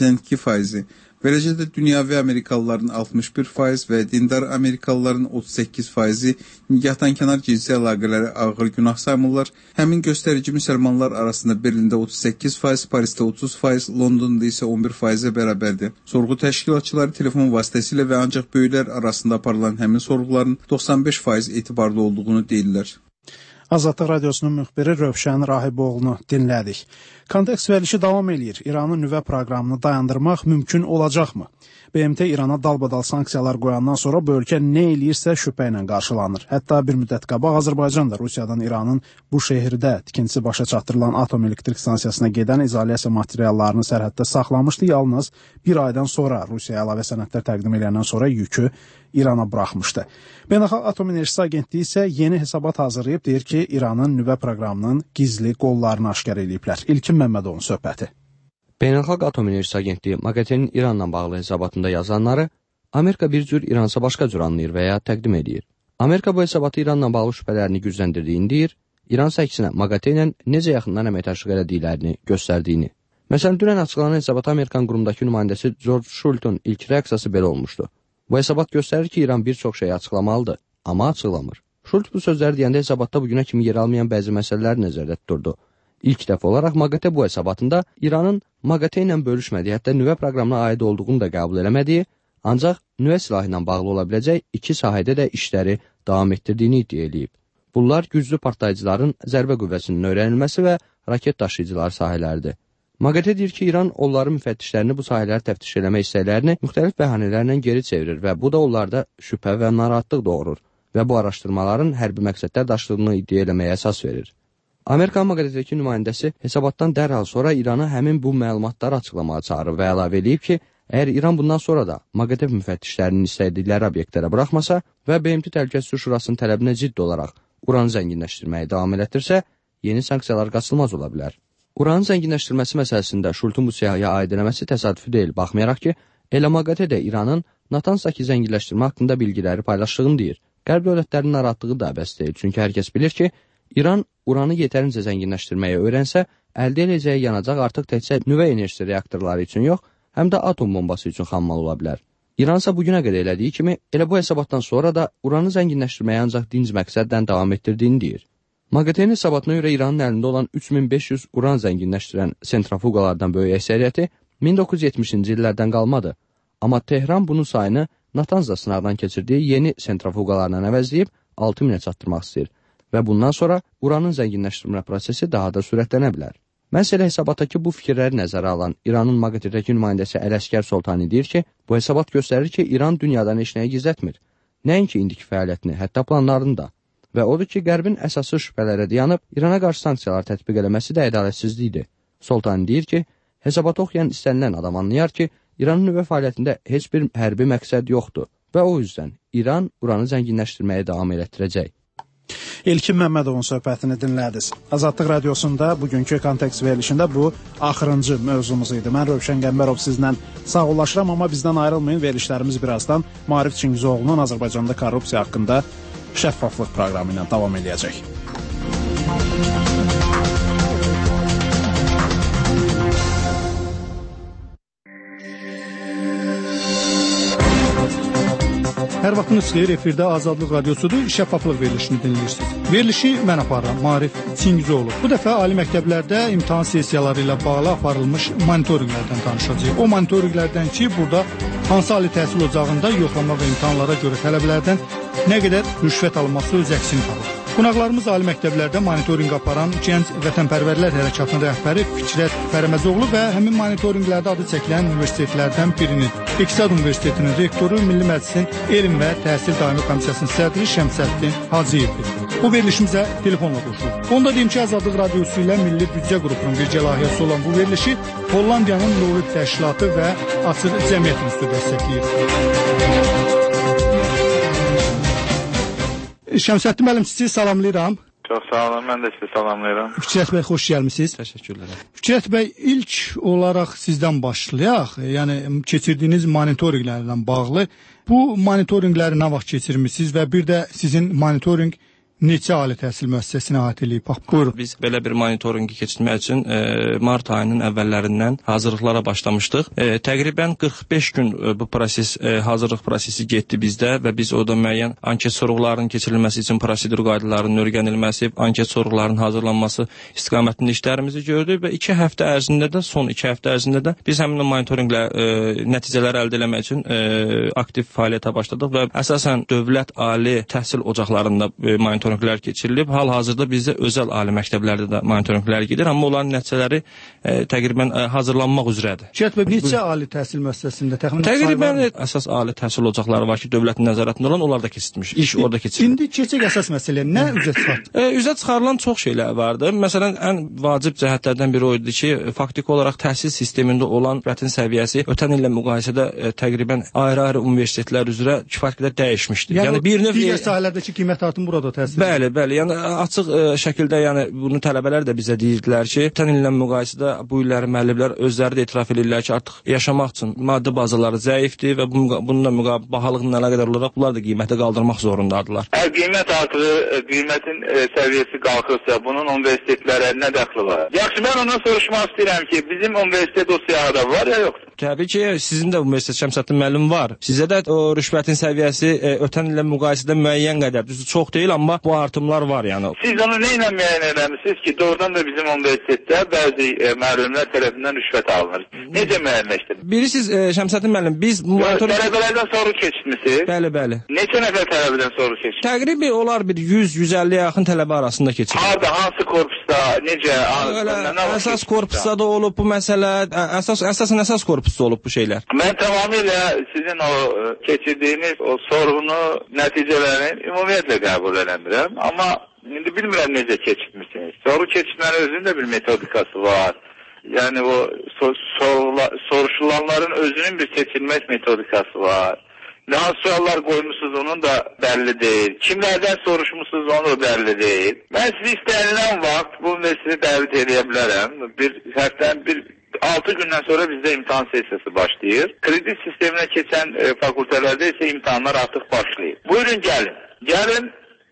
82%, beləcə də dünyəvi Amerikalıların 61% və dindar Amerikalıların 38%-i nigahdan kənar cinsi əlaqələri ağır günah saymırlar. Həmin göstərici müsəlmanlar arasında Berlində 38%, Parisdə 30%, Londonda isə 11%-ə bərabərdir. Sorğu təşkilatçıları telefon vasitəsilə və ancaq böyüklər arasında aparılan həmin sorğuların 95% etibarlı olduğunu deyirlər. Azadlıq Radiosunun müxbiri Rövşən Rahiboğlu'nu dinlədik. Kontekst verilişi davam edir. İranın nüvə proqramını dayandırmaq mümkün olacaqmı? BMT İrana dalbadal sanksiyalar qoyandan sonra bu ölkə nə eləyirsə şübhə ilə qarşılanır. Hətta bir müddət qabaq Azərbaycan da Rusiyadan İranın bu şəhərdə tikintisi başa çatdırılan atom elektrik stansiyasına gedən izolyasiya materiallarını sərhəddə saxlamışdı. Yalnız bir aydan sonra Rusiyaya əlavə sənədlər təqdim edəndən sonra yükü İrana buraxmışdı. Beynəlxalq Atom Enerjisi Agentliyi isə yeni hesabat hazırlayıb, deyir ki, İranın nüvə proqramının gizli qollarını aşkar ediblər. İlkin Məmmədovun söhbəti. Beynəlxalq Atom Enerjisi Agentliyi MAGATE-nin İranla bağlı hesabatında yazanları Amerika bir cür, İransa başqa cür anlayır və ya təqdim edir. Amerika bu hesabatı İranla bağlı şübhələrini gücləndirdiyini deyir, İransa əksinə MAGATE ilə necə yaxından əməkdaşlıq elədiklərini göstərdiyini. Məsələn, dünən açıqlanan hesabata Amerikan qurumdakı nümayəndəsi George Shult'un ilk reaksiyası belə olmuşdu. Bu hesabat göstərir ki, İran bir çox şeyi açıqlamalıdır, amma açıqlamır. Shult bu sözləri deyəndə hesabatda bugünə kimi yer almayan bəzi məsələləri nəzərdə tuturdu. İlk dəfə olaraq MAGATE bu hesabatında İranın MAGATE ilə bölüşmədiyi, hətta nüvə proqramına aid olduğunu da qəbul eləmədiyi, ancaq nüvə silahı ilə bağlı ola biləcək iki sahədə də işləri davam etdirdiyini iddia edib. Bunlar güclü partlayıcıların zərbə qüvvəsinin öyrənilməsi və raket daşıyıcıları sahələridir. MAGATE deyir ki, İran onların müfəttişlərini bu sahələri təftiş eləmək istəklərini müxtəlif bəhanələrlə geri çevirir və bu da onlarda şübhə və narahatlıq doğurur və bu araşdırmaların hərbi məqsədlər daşıdığını iddia eləməyə əsas verir. Amerikan MAGATE-dəki nümayəndəsi hesabatdan dərhal sonra İranı həmin bu məlumatları açıqlamağa çağırıb və əlavə edib ki, əgər İran bundan sonra da MAGATE müfəttişlərinin istədikləri obyektlərə buraxmasa və BMT Təhlükəsizlik Şurasının tələbinə ciddi olaraq uranı zənginləşdirməyi davam elətdirsə, yeni sanksiyalar qaçılmaz ola bilər. Uranın zənginləşdirilməsi məsələsində Shult'un bu siyahıya aid eləməsi təsadüfi deyil, baxmayaraq ki, elə MAGATE də İranın Natansdakı zənginləşdirmə haqqında bilgiləri paylaşdığını deyir. Qərb dövlətlərinin narahatlığı da bəs deyil, çünki hər kəs bilir ki, İran uranı yetərincə zənginləşdirməyə öyrənsə, əldə edəcəyi yanacaq artıq təkcə nüvə enerjisi reaktorları üçün yox, həm də atom bombası üçün xammal ola bilər. İransa bugünə qədər elədiyi kimi, elə bu hesabatdan sonra da uranı zənginləşdirməyə ancaq dinc məqsədlə davam etdirdiyini deyir. MAGATE-nin hesabatına görə İranın əlində olan 3500 uran zənginləşdirən sentrifuqalardan böyük əksəriyyəti 1970-ci illərdən qalmadı. Amma Tehran bunun sayını Natanz sınaqdan keçirdiyi yeni sentrifuqalarla əvəzləyib 6000-ə çatdırmaq istəyir və bundan sonra uranın zənginləşdirmə prosesi daha da sürətlənə bilər. Məhz elə hesabatdakı bu fikirləri nəzərə alan İranın MAGATE-dəki nümayəndəsi Ələskər Soltani deyir ki, bu hesabat göstərir ki, İran dünyadan heç nəyi gizlətmir. Nəinki indiki fəaliyyətini, hətta planlarını da. Və odur ki, Qərbin əsası şübhələrə dayanıb İrana qarşı sanksiyalar tətbiq eləməsi də ədalətsizlikdir. Soltani deyir ki, hesabatı oxuyan istənilən adam anlayar ki, İranın nüvə fəaliyyətində heç bir hərbi məqsəd yoxdur və o yüzden İran uranı zənginləşdirməyə davam elətdirəcək. İlkin Məmmədovun söhbətini dinlədiniz. Azadlıq Radiosunda bugünkü kontekst verilişində bu axırıncı mövzumuz idi. Mən Rövşən Qəmbərov sizlə sağollaşıram, amma bizdən ayrılmayın. Verilişlərimiz birazdan Maarif Çingizoğlu'nun Azərbaycanda korrupsiya haqqında şəffaflıq proqramı ilə davam edəcək. Hər vaxtınız xeyir, efirdə Azadlıq Radiosudur, şəffaflıq verilişini dinləyirsiniz. Verilişi mən aparıram, Maarif Çingizoğlu. Bu dəfə ali məktəblərdə imtahan sessiyaları ilə bağlı aparılmış monitorinqlərdən danışacağıq. O monitorinqlərdən ki, burada hansı ali təhsil ocağında yoxlama və imtahanlara görə tələbələrdən nə qədər rüşvət alınması öz əksini tapır. Qonaqlarımız ali məktəblərdə monitorinq aparan Gənc Vətənpərvərlər Hərəkatının rəhbəri Fikrət Fərəməzoğlu və həmin monitorinqlərdə adı çəkilən universitetlərdən birinin, İqtisad Universitetinin rektoru, Milli Məclisin Elm və Təhsil Daimi Komissiyasının sədri Şəmsəddin Hacıyevdir. O verilişimizə telefonla qoşulur. Onu da deyim ki, Azadlıq Radiosu ilə Milli Büdcə qrupunun birgə layihəsi olan bu verilişi Hollandiyanın Lorid Təşkilatı və Açıq Cəmiyyət İnstitutu dəstəkləyir. Şəmsəddin müəllim, sizi salamlayıram. Çox sağ olun, mən də sizi salamlayıram. Fikrət bəy, xoş gəlmisiniz. Təşəkkürlər. Fikrət bəy, ilk olaraq sizdən başlayaq. Yəni, keçirdiyiniz monitorinqlərlə bağlı. Bu monitorinqləri nə vaxt keçirmişsiniz və bir də sizin monitorinq neçə ali təhsil müəssisəsini əhatə edib? Buyurun. Biz belə bir monitorinqi keçirmək üçün mart ayının əvvəllərindən hazırlıqlara başlamışdıq. Təqribən 45 gün bu proses, hazırlıq prosesi getdi bizdə və biz orada müəyyən anket sorğularının keçirilməsi üçün prosedur qaydalarının öyrənilməsi, anket sorğularının hazırlanması istiqamətində işlərimizi gördük və 2 həftə ərzində də, son 2 həftə ərzində də biz həmin monitorinqlə nəticələri əldə etmək üçün aktiv fəaliyyətə başladıq və əsasən dövlət ali təhsil ocaqlarında monitorinqlər keçirilib. Hal-hazırda bizdə özəl ali məktəblərdə də monitorinqlər gedir, amma onların nəticələri təqribən hazırlanmaq üzrədir. Neçə ali təhsil müəssisəsində təqribən əsas ali təhsil ocaqları var ki, dövlətin nəzarətində olan, onlar da keçirilmiş. İş orada keçirilir. İndi keçək əsas məsələyə. Nə üzə çıxartdı? Üzə çıxarılan çox şeylər vardı. Məsələn, ən vacib cəhətlərdən biri o idi ki, faktiki olaraq təhsil sistemində olan rütbətin səviyyəsi ötən illə müqayisədə təqribən ayrı-ayrı universitetlər üzrə kifayət qədər dəyişmişdi. Yəni bir növ digər sahələrdəki qiymət artımı burada təsir. Bəli, yəni açıq şəkildə, yəni bunu tələbələr də bizə deyirdilər ki, ötən illə müqayisədə bu illərin müəllimlər özləri də etiraf edirlər ki, artıq yaşamaq üçün maddi bazaları zəifdir və bununla müqabilə bahalığının əlaqədar olaraq bunlar da qiyməti qaldırmaq zorundadırlar. Əgər qiymət artığı, qiymətin səviyyəsi qalxırsa, bunun universitetlərə nə dəxli var? Yaxşı, mən ondan soruşmaq istəyirəm ki, bizim universitet o siyahıda var ya yoxdur? Təbii ki, sizin də universitet Şəmsəddin müəllim var. Sizə də o rüşvətin səviyyəsi ötən illə müqayisədə müəyyən qədər, düzdür, çox deyil, amma bu artımlar var yəni. Siz onu nə ilə müəyyən eləmişsiniz ki, doğrudan da bizim universitetdə bəzi müəllimlər tərəfindən rüşvət alınır? Necə müəyyənləşdirdiniz? Bilirsiniz Şəmsəddin müəllim, biz tələbələrdən soru keçmişsiniz? Bəli. Neçə nəfər tələbədən soru keçmişsiniz? Təqribi olar bir 100-150-yə yaxın tələbə arasında keçir. Harda, hansı korpusda, necə? Əsas korpusda da olub bu məsələ, əsasən əsas korpusda olub bu şeylər. Mən tamamilə sizin o keçirdiyiniz o sorğunu, nəticələrini ümumiyyətlə qəbul eləmirəm, amma indi bilmirəm necə keçirmişsiniz. Soru keçirmənin özünün də bir metodikası var. Yəni o soruşulanların özünün bir seçilmək metodikası var. Nə suallar qoymuşsunuz, onun da bəlli deyil. Kimlərdən soruşmuşsunuz, onu da bəlli deyil. Mən sizi istənilən vaxt bu universiteti dəvət edə bilərəm. Bir həftənin 6 gündən sonra bizdə imtahan sessiyası başlayır. Kredit sisteminə keçən fakültələrdə isə imtahanlar artıq başlayır. Buyurun gəlin. Gəlin,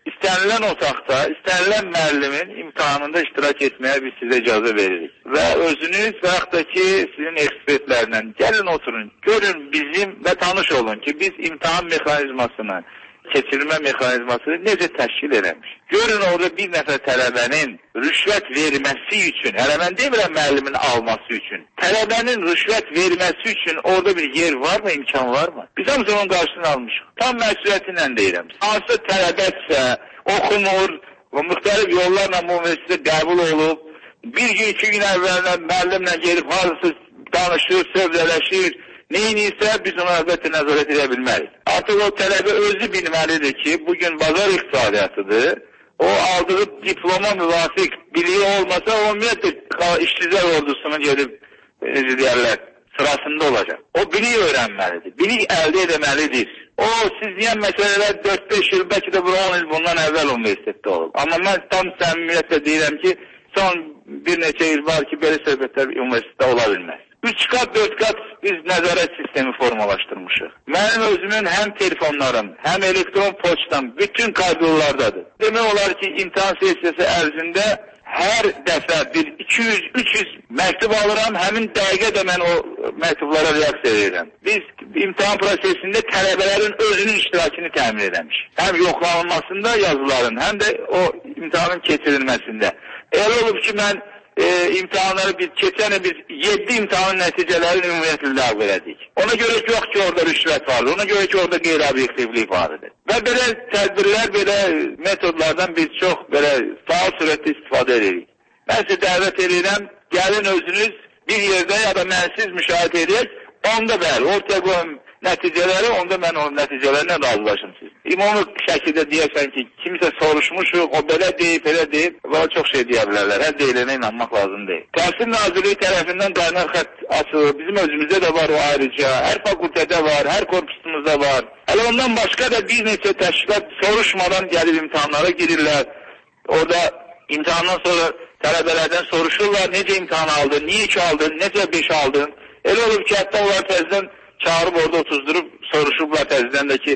İstənilən otaqda, istənilən müəllimin imtahanında iştirak etməyə biz sizə icazə veririk. Və özünüz və yaxud da ki, sizin ekspertlərlə gəlin oturun, görün bizim və tanış olun ki, biz imtahan mexanizmasını, keçirilmə mexanizmasını necə təşkil eləmiş. Görün orada bir nəfər tələbənin rüşvət verməsi üçün, hələ mən demirəm müəllimin alması üçün, tələbənin rüşvət verməsi üçün orada bir yer varmı, imkan varmı? Biz hamısı onun qarşısını almışıq. Tam məsuliyyətinlə deyirəm. Hansı tələbəsə oxumur, müxtəlif yollarla bu universitetə qəbul olub, bir gün, 2 gün əvvəldən müəllimlə gelib harısı danışır, sövdələşir, neyiniysə biz ona əlbəttə nəzarət edə bilmərik. Artıq o tələbə özü bilməlidir ki, bugün bazar iqtisadiyyatıdır. O aldığı diploma müvafiq biliyi olmasa, o ümumiyyətlə işçilər ordusunun gelib, deyərlər, sırasında olacaq. O biliyi öyrənməlidir, biliyi əldə edəməlidir. O, siz deyən məsələlər 4-5 il, bəlkə də 10 il bundan əvvəl universitetdə olub. Amma mən tam səmimiyyətlə deyirəm ki, son bir neçə il var ki, belə söhbətlər universitetdə ola bilməz. 3 qat, 4 qat biz nəzarət sistemi formalaşdırmışıq. Mənim özümün həm telefonlarım, həm elektron poçtam bütün kaydollardadır. Demək olar ki, imtahan sessiyası ərzində hər dəfə bir 200-300 məktub alıram, həmin dəqiqə də mən o məktublara reaksiya edirəm. Biz imtahan prosesində tələbələrin özünün iştirakını təmin edəmiş. Həm yoxlanılmasında yazıların, həm də o imtahanın keçirilməsində. Elə olub ki, mən imtahanları keçən biz 7 imtahanın nəticələrini ümumiyyətlə ləğv elədik. Ona görə yox ki, orada rüşvət vardır, ona görə ki, orada qeyri-obyektivlik vardır. Və belə tədbirlər, belə metodlardan biz çox belə faal surətdə istifadə edirik. Mən sizə dəvət edirəm, gəlin özünüz bir yerdə ya da mənsiz müşahidə edək, onda bəli, ortaya qoyun nəticələri, onda mən o nəticələrlə razılaşım siz. İmamı şəkildə deyəsən ki, kimisə soruşmuşuq, o belə deyib, elə deyib, bana çox şey deyə bilərlər, hər deyilənə inanmaq lazım deyil. Təhsil Nazirliyi tərəfindən qaynar xətt açılır, bizim özümüzdə də var o ayrıca, hər fakültədə var, hər korpusumuzda var. Hələ ondan başqa da bir neçə təşkilat soruşmadan gəlib imtahanlara girirlər. Orada imtahandan sonra tələbələrdən soruşurlar, necə imtahan aldın, niyə 2 aldın, necə 5 aldın. Elə olur ki, hətta onlar təzdən çağırıb orada otuzdurub soruşublar təzdən də ki,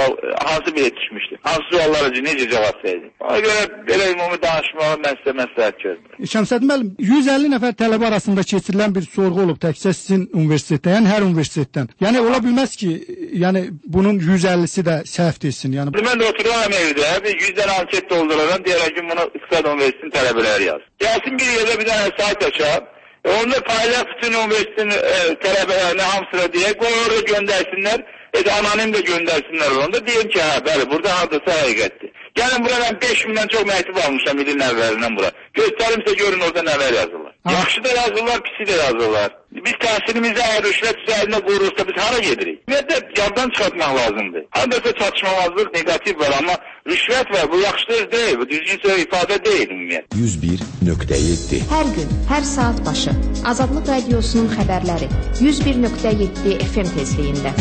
hansı bilet düşmüşdü, hansı suallara necə cavab verdi. Ona görə belə ümumi danışmağı mən sizə məsləhət görürəm. Şəmsəddin müəllim, 150 nəfər tələbə arasında keçirilən bir sorğu olub təkcə sizin universitetdən, yəni hər universitetdən. Yəni ola bilməz ki, yəni bunun 150-si də səhv desin. Yəni mən də otururam evdə, 100 dənə anket dolduraram, deyərək ki, bunu İqtisad Universitetinin tələbələri yaz. Gəlsin bir yerdə bir dənə sayt açar. Onda paylaş bütün universitetin tələbələrini hamısına deyək, orada göndərsinlər, anonim də göndərsinlər onda. Deyim ki, hə, bəli, burada hardasa həqiqətdir. Gəlin bura mən 5000-dən çox məktub almışam ilin əvvəlindən bura. Göstərimsə görün orada nələr yazırlar. Yaxşı da yazırlar, pisi də yazırlar. Biz təhsilimizi əgər rüşvət üzərində qurursa biz hara gedirik? Ümumiyyətlə yaddan çıxartmaq lazımdır. Hardasa çatışmamazlıq, negativ var, amma rüşvət var, bu yaxşı deyil, bu düzgün söz ifadə deyil ümumiyyətlə. 101.7 Hər gün, hər saat başı Azadlıq Radiosunun xəbərləri 101.7 FM tezliyində.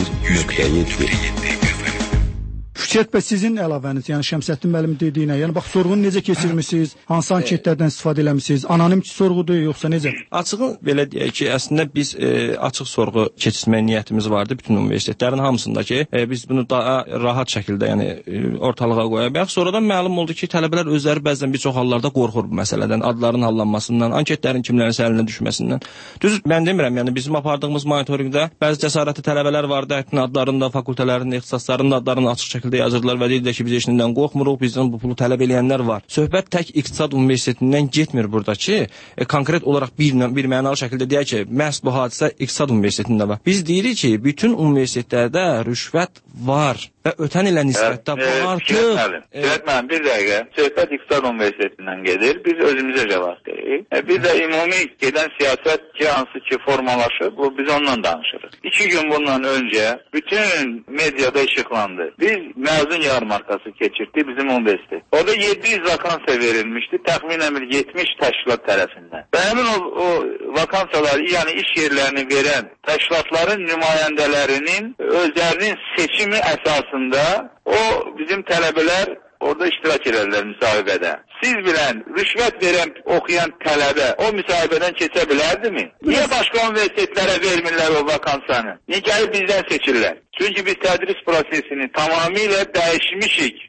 101.7 Şükət bəy, sizin əlavəniz, yəni Şəmsəddin müəllim dediyinə, yəni bax sorğunu necə keçirmisiniz, hansı anketlərdən istifadə eləmisiniz, anonim sorğudur yoxsa necə? Açığı belə deyək ki, əslində biz açıq sorğu keçirmək niyyətimiz vardı bütün universitetlərin hamısındakı. Biz bunu daha rahat şəkildə, yəni ortalığa qoya bilərik. Sonradan məlum oldu ki, tələbələr özləri bəzən bir çox hallarda qorxur bu məsələdən, adların hallanmasından, anketlərin kimlərin əlinə düşməsindən. Düz mən demirəm, yəni bizim apardığımız monitorinqdə bəzi cəsarətli tələbələr vardı, hətta adlarının da, fakültələrin də, ixtisaslarının da adlarını açıq şəkildə yazırlar və deyirlər ki, biz heç nədən qorxmuruq, bizdən bu pulu tələb eləyənlər var. Söhbət tək İqtisad Universitetindən getmir buradakı. Konkret olaraq bir mənalı şəkildə deyək ki, məhz bu hadisə İqtisad Universitetində var. Biz deyirik ki, bütün universitetlərdə rüşvət var və ötən ilə nisbətdə bu artıq... Şükət müəllim, bir dəqiqə. Söhbət İqtisad Universitetindən gedir. Biz özümüzə cavab deyirik. Bir də ümumi gedən siyasət ki, hansı ki formalaşır, bu biz ondan danışırıq. 2 gün bundan öncə bütün mediada işıqlandı. Biz məzun yarmarkası keçirdi bizim universitet. Orada 700 vakansiya verilmişdi, təxminən 70 təşkilat tərəfindən. Və həmin o vakansiyaları, yəni iş yerlərini verən təşkilatların nümayəndələrinin özlərinin seçimi əsasında o bizim tələbələr orada iştirak edirlər müsahibədə. Siz bilən, rüşvət verən, oxuyan tələbə o müsahibədən keçə bilərdimi? Niyə başqa universitetlərə vermirlər o vakansiyanı? Niyə gəlib bizdən seçirlər? Çünki biz tədris prosesini tamamilə dəyişmişik.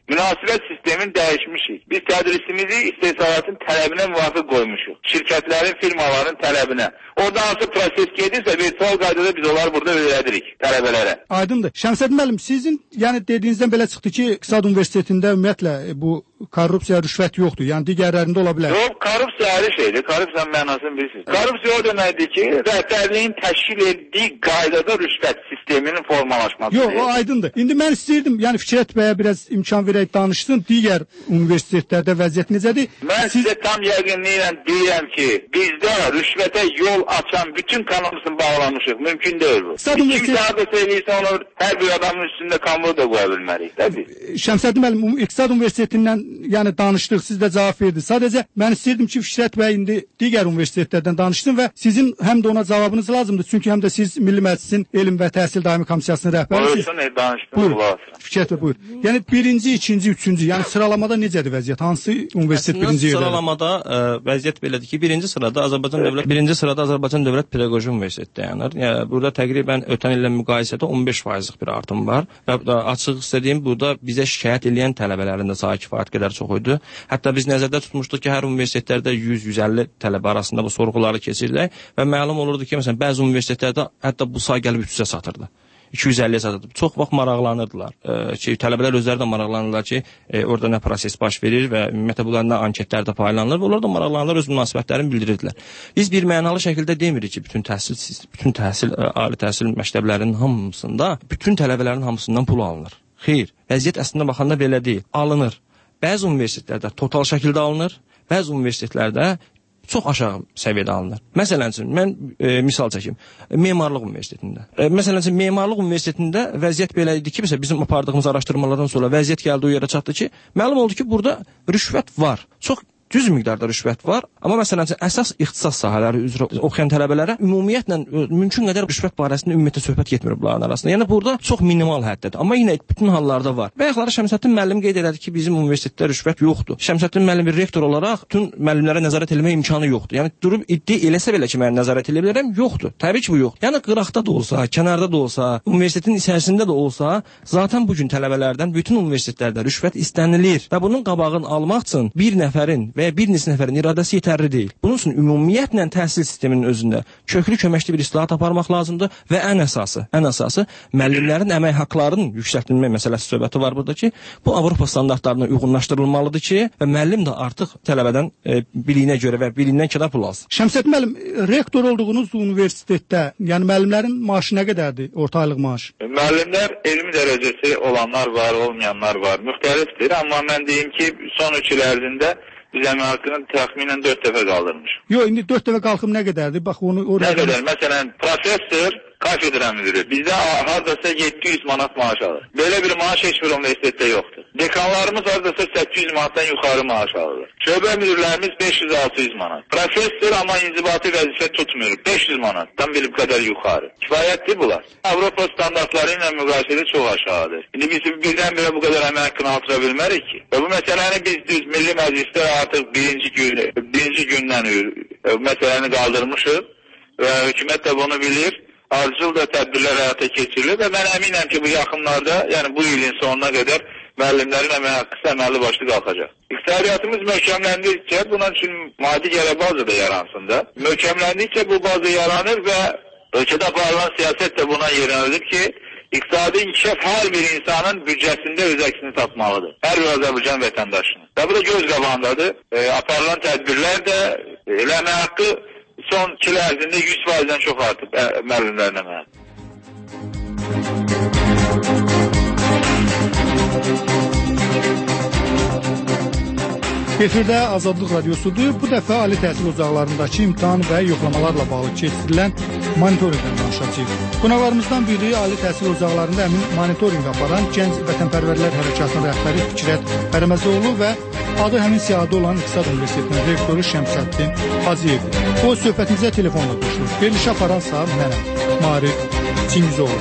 Münasibət sistemini dəyişmişik. Biz tədrisimizi istehsalatın tələbinə müvafiq qoymuşuq. Şirkətlərin, firmaların tələbinə. Orada hansı proses gedirsə, virtual qaydada biz onları burada öyrədirik tələbələrə. Aydındır. Şəmsəddin müəllim, sizin dediyinizdən belə çıxdı ki, İqtisad Universitetində ümumiyyətlə bu korrupsiya, rüşvət yoxdur. Yəni digərlərində ola bilər. Yox, korrupsiya ayrı şeydir. Korrupsiyanın mənasını bilirsiniz. Korrupsiya o deməkdir ki, rəhbərliyin təşkil etdiyi qaydada rüşvət sisteminin formalaşması. Yox, o aydındır. İndi mən istəyirdim, yəni Fikrət bəyə biraz imkan verək danışsın. Digər universitetlərdə vəziyyət necədir? Mən sizə tam yəqinliklə deyirəm ki, bizdə rüşvətə yol açan bütün kanalımızı bağlamışıq. Mümkün deyil bu. Kimsə hardasa eləyirsə onu hər bir adamın üstündə kamuoyu da qoya bilmərik. Şəmsəddin müəllim, İqtisad Universitetindən danışdıq, siz də cavab verdiniz. Sadəcə mən istəyirdim ki, Fikrət bəy indi digər universitetlərdən danışsın və sizin həm də ona cavabınız lazımdır. Çünki həm də siz Milli Məclisin Elm və Təhsil Daimi Komissiyasının rəhbərisiniz. Buyursun, danışdığınız Fikrət bəy, buyur. Yəni birinci, ikinci, üçüncü, yəni sıralamada necədir vəziyyət? Hansı universitet birinci yerdə? Sıralamada vəziyyət belədir ki, birinci sırada Azərbaycan Dövlət Pedaqoji Universiteti dayanır. Yəni burada təqribən ötən illə müqayisədə 15%lıq bir artım var. Və açıq istədiyim, burada bizə şikayət edən tələbələrin də sayı kifayət qədər çox idi. Hətta biz nəzərdə tutmuşduq ki, hər universitetlərdə 100-150 tələbə arasında bu sorğuları keçirilək və məlum olurdu ki, məsələn, bəzi universitetlərdə hətta bu say gəlib 300-ə satırdı. 250-yə satırdı. Çox vaxt maraqlanırdılar. Tələbələr özləri də maraqlanırlar ki, orada nə proses baş verir və ümumiyyətlə bunların anketlər də paylanılır və onlar da maraqlanırlar, öz münasibətlərini bildirirdilər. Biz bir mənalı şəkildə demirik ki, bütün ali təhsil məktəblərinin hamısında, bütün tələbələrin hamısından pul alınır. Xeyr, vəziyyət əslində baxanda belə deyil. Alınır. Bəzi universitetlərdə total şəkildə alınır, bəzi universitetlərdə çox aşağı səviyyədə alınır. Məsələn üçün, mən misal çəkim, Memarlıq Universitetində. Məsələn üçün, Memarlıq Universitetində vəziyyət belə idi ki, məsələn, bizim apardığımız araşdırmalardan sonra vəziyyət gəldi o yerə çatdı ki, məlum oldu ki, burada rüşvət var. Çox düz miqdarda rüşvət var, amma məsələn əsas ixtisas sahələri üzrə oxuyan tələbələrə ümumiyyətlə mümkün qədər rüşvət barəsində ümumiyyətlə söhbət getmir bunların arasında. Yəni burada çox minimal həddədir, amma yenə bütün hallarda var. Bayaqları Şəmsəddin müəllim qeyd elədi ki, bizim universitetdə rüşvət yoxdur. Şəmsəddin müəllim bir rektor olaraq bütün müəllimlərə nəzarət etmə imkanı yoxdur. Yəni durub iddia eləsə belə ki, mən nəzarət edə bilərəm, yoxdur. Təbii ki, bu yoxdur. Yəni qıraqda da olsa, kənarda da olsa, universitetin içərisində də olsa, zaten bu gün tələbələrdən bütün universitetlərdə rüşvət istənilir və bunun qabağını almaq üçün bir nəfərin və bir neçə nəfərin iradəsi yetərli deyil. Bunun üçün ümumiyyətlə təhsil sisteminin özündə köklü köməkli bir islahat aparmaq lazımdır və ən əsası müəllimlərin əmək haqqlarının yüksəltilmə məsələsi söhbəti var burada ki, bu Avropa standartlarına uyğunlaşdırılmalıdır ki, və müəllim də artıq tələbədən biliyinə görə və biliyindən kira pul alsın. Şəmsəddin müəllim, rektor olduğunuz universitetdə, yəni müəllimlərin maaşı nə qədərdir, orta aylıq maaş? Müəllimlər elmi dərəcəsi olanlar var, olmayanlar var, müxtəlifdir, amma mən deyim ki, son 3 il ərzində biz əmək haqqını təxminən 4 dəfə qaldırmış. Yox, indi 4 dəfə qalxım nə qədərdir? Bax onu nə qədər? Məsələn, professor kafedra müdürü bizdə hardasa 700 manat maaş alır. Belə bir maaş heç bir universitetdə yoxdur. Dekanlarımız hardasa 800 manatdan yuxarı maaş alırlar. Şöbə müdürlərimiz 500-600 manat. Professor amma inzibati vəzifə tutmuyor. 500 manatdan bir qədər yuxarı. Kifayətdir bunlar. Avropa standartları ilə müqayisədə çox aşağıdır. İndi biz birdən-birə bu qədər əmək haqqını artıra bilmərik ki. Və bu məsələni biz düz Milli Məclisdə artıq birinci gündən məsələni qaldırmışıq və hökumət də bunu bilir. Ardıcıl da tədbirlər həyata keçirilir və mən əminəm ki, bu yaxınlarda, yəni bu ilin sonuna qədər müəllimlərin əmək haqqı əməlli başlı qalxacaq. İqtisadiyyatımız möhkəmləndikcə, bunun üçün maddi gələ bazı da yaransın da. Möhkəmləndikcə bu bazı yaranır və ölkədə aparılan siyasət də buna yönəlir ki, iqtisadi inkişaf hər bir insanın büdcəsində öz əksini tapmalıdır. Hər bir Azərbaycan vətəndaşının. Və bu da göz qabağındadır. Aparılan tədbirlər də elə əmək haqqı son 2 il ərzində 100%-dən çox artıb müəllimlərin əmək haqqı. Efirdə Azadlıq Radiosudur. Bu dəfə ali təhsil ocaqlarındakı imtahan və yoxlamalarla bağlı keçirilən monitorinqdən danışacağıq. Qonaqlarımızdan biri ali təhsil ocaqlarında həmin monitorinq aparan Gənc Vətənpərvərlər Hərəkatının rəhbəri Fikrət Bərməzoğlu və adı həmin siyahıda olan İqtisad Universitetinin rektoru Şəmsəddin Hacıyevdir. O söhbətimizə telefonla qoşulur. Verilişi aparansa mənəm, Maarif Çingizoğlu.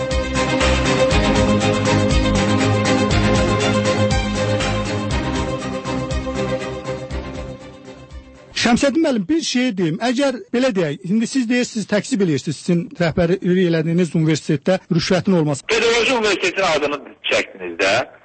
Şəmsəddin müəllim, bir şey deyim. Əgər belə deyək, indi siz deyirsiniz, təksib edirsiniz sizin rəhbərlik elədiyiniz universitetdə rüşvətin olması. Pedaqoji universitetin adını çəkdiniz də.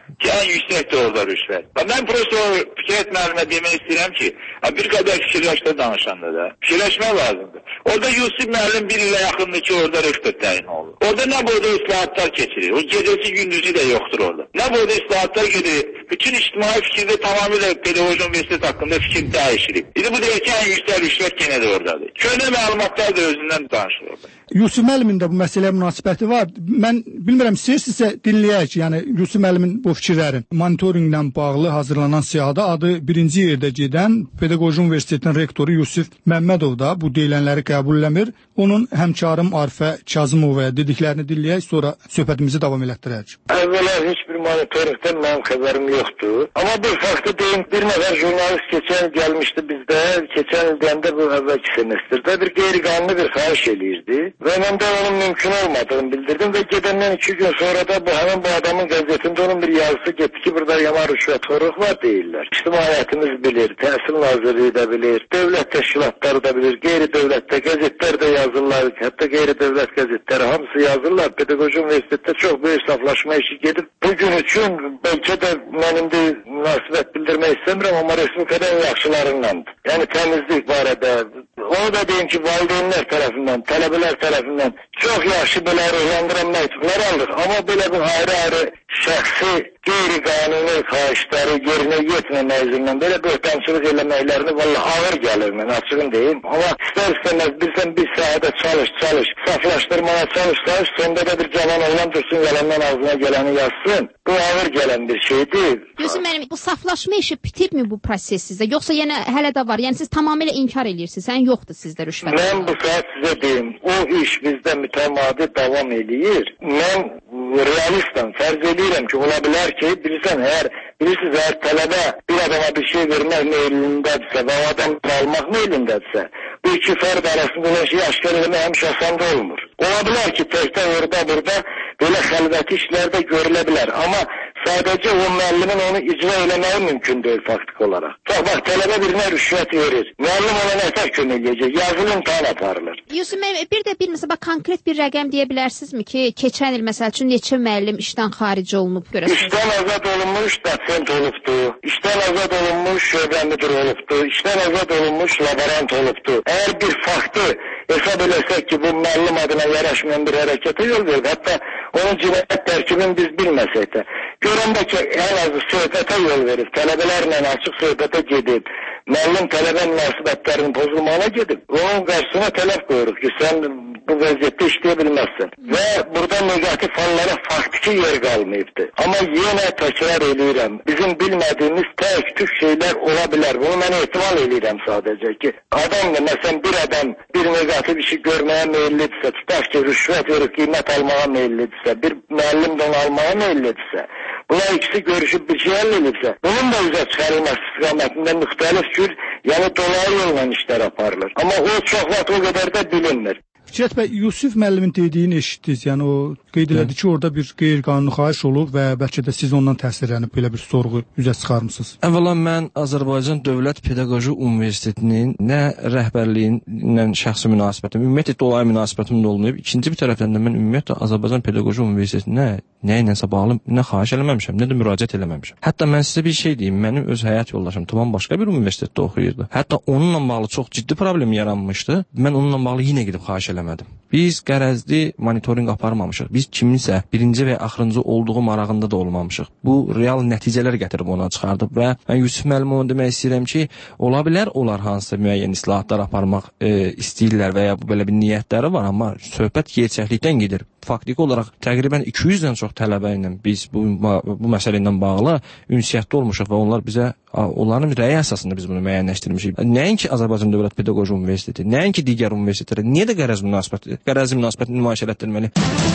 ki en yüksek de orada rüşvet. Ben Profesör Fikret müəllimə demək istəyirəm ki, bir qədər fikirləşdə danışanda da fikirləşmək lazımdır. Orada Yusuf müəllim bir ilə yaxındır ki, orada rektor təyin olur. Orada nə boyda islahatlar keçirir. O gecesi gündüzü de yoktur orada. Ne boyda islahatlar gelir. Bütün içtimai fikirde tamamıyla Pedagojik Üniversitet hakkında fikir değişir. Bu deyək ki, en yüksek rüşvet gene de oradadır. Köhnə məlumatlar da özündən danışır orada. Yusuf müəllimin də bu məsələyə münasibəti var. Mən bilmirəm, istəyirsinizsə dinləyək, yəni Yusuf müəllimin bu fikirlərin. Monitorinqlə bağlı hazırlanan siyahıda adı birinci yerdə gedən Pedagojik Üniversitetin rektoru Yusuf Məmmədov da bu deyilənləri qəbul eləmir. Onun həmkarım Arifə Kazımovaya dediklərini dinləyək, sonra söhbətimizi davam elətdirək. Əvvəla heç bir monitoringdən mənim xəbərim yoxdur. Amma bir faktı deyim, bir nəfər jurnalist keçən gəlmişdi bizdə, keçən ildən də bu əvvəlki semestrdə bir qeyri-qanuni bir xahiş eləyirdi. Və mən də onun mümkün olmadığını bildirdim və gedəndən 2 gün sonra da həmin bu adamın qəzetində onun bir yazısı getdi ki, burada yaman rüşvətxorluq var deyirlər. İctimaiyyətimiz bilir, Təhsil Nazirliyi də bilir, dövlət təşkilatları da bilir, qeyri-dövlətdə qəzetlər də yazırlar, hətta qeyri-dövlət qəzetləri hamısı yazırlar. Pedagojik Üniversitetdə çox böyük saflaşma işi gedib. Bugün üçün bəlkə də mənim də münasibət bildirmək istəmirəm, amma respublikadan yaxşılarındandır. Yəni təmizlik barədə. Onu da deyim ki, valideynlər tərəfindən, tələbələr tərəfindən çox yaxşı belə ruhlandıran məktublar aldıq. Amma belə bir ayrı-ayrı şəxsi qeyri-qanuni xahişləri yerinə yetməmək üzrəndən belə böhtançılıq eləməklərini vallahi ağır gəlir mən, açığın deyim. Amma istər-istəməz bilsən bir sahədə çalış, saflaşdırmaya çalış, sonda da bir cavan oğlan dursun, yalandan ağzına gələni yazsın. Bu ağır gələn bir şeydir. Yusuf müəllim, bu saflaşma işi bitibmi bu proses sizdə? Yoxsa yenə hələ də var? Yəni siz tamamilə inkar edirsiniz, sən yoxdur sizdə rüşvət? Mən bu saat sizə deyim, o iş bizdə mütəmadi davam edir. Mən realistam, fərz edirəm ki, ola bilər ki, bilirsiniz, əgər tələbə bir adama bir şey vermək meylindədirsə və o adam almaq meylindədirsə, bu iki fərd arasında olan şeyi aşkar eləmək həmişə asan da olmur. Ola bilər ki, təkdə orada, burada belə xəlvəti işlərdə görülə bilər. Amma sadəcə o müəllimin onu icra eləməyi mümkün deyil faktik olaraq. Bax, tələbə birinə rüşvət verir. Müəllim ona nətər kömək edəcək? Yazılı imtahan aparılır. Yusuf müəllim, bir də məsələn, konkret bir rəqəm deyə bilərsinizmi ki, keçən il məsəl üçün neçə müəllim işdən xaric olunub görəsiniz? İşdən azad olunmuş dosent olubdu. İşdən azad olunmuş şöbə müdür olubdu. İşdən azad olunmuş laborant olubdu. Əgər bir faktı hesab eləsək ki, bu müəllim adına yaraşmayan bir hərəkətə yol verir. Hətta onun cinayət tərkibini biz bilməsək də. Görəndə ki, ən azı söhbətə yol verir, tələbələrlə açıq söhbətə gedib, müəllim-tələbə münasibətlərinin pozulmağına gedib, onun qarşısına tələb qoyuruq ki, sən bu vəziyyətdə işləyə bilməzsən. Və burada negativ hallara faktiki yer qalmayıbdır. Amma yenə təkrar eləyirəm, bizim bilmədiyimiz tək-tük şeylər ola bilər. Bunu mən ehtimal eləyirəm sadəcə ki, məsələn bir adam bir negativ işi görməyə meyillidirsə, tutaq ki, rüşvət verib qiymət almağa meyillidirsə, bir müəllim də onu almağa meyillidirsə, bunlar ikisi görüşüb bir şey əldə edibsə, bunun da üzə çıxarılması istiqamətində müxtəlif cür, yəni dolayı yolla işlər aparılır. Amma o çox vaxt o qədər də bilinmir. Fikrət bəy, Yusuf müəllimin dediyini eşitdiniz. Yəni o qeyd elədi ki, orada bir qeyri-qanuni xahiş olub və bəlkə də siz ondan təsirlənib belə bir sorğu üzə çıxarmısınız. Əvvəla mən Azərbaycan Dövlət Pedaqoji Universitetinin nə rəhbərliyinlə şəxsi münasibətim, ümumiyyətlə dolayı münasibətim də olmayıb. İkinci bir tərəfdən də mən ümumiyyətlə Azərbaycan Pedaqoji Universitetinə nə iləsə bağlı nə xahiş eləməmişəm, nə də müraciət eləməmişəm. Hətta mən sizə bir şey deyim, mənim öz həyat yoldaşım tamam başqa bir universitetdə oxuyurdu. Hətta onunla bağlı çox ciddi problem yaranmışdı. Mən onunla bağlı yenə gedib xahiş eləmədim. Biz qərəzli monitorinq aparmamışıq. Biz kiminsə birinci və axırıncı olduğu marağında da olmamışıq. Bu real nəticələr gətirib ona çıxardıb və mən Yusuf müəllimə demək istəyirəm ki, ola bilər onlar hansısa müəyyən islahatlar aparmaq istəyirlər və ya belə bir niyyətləri var, amma söhbət gerçəklikdən gedir. Faktiki olaraq təqribən 200-dən çox tələbə ilə biz bu məsələ ilə bağlı ünsiyyətdə olmuşuq və onlar bizə onların rəyi əsasında biz bunu müəyyənləşdirmişik. Nəinki Azərbaycan Dövlət Pedaqoji Universiteti, nəinki digər universitetlər, niyə də qərəzli münasibətini nümayiş etdirməli?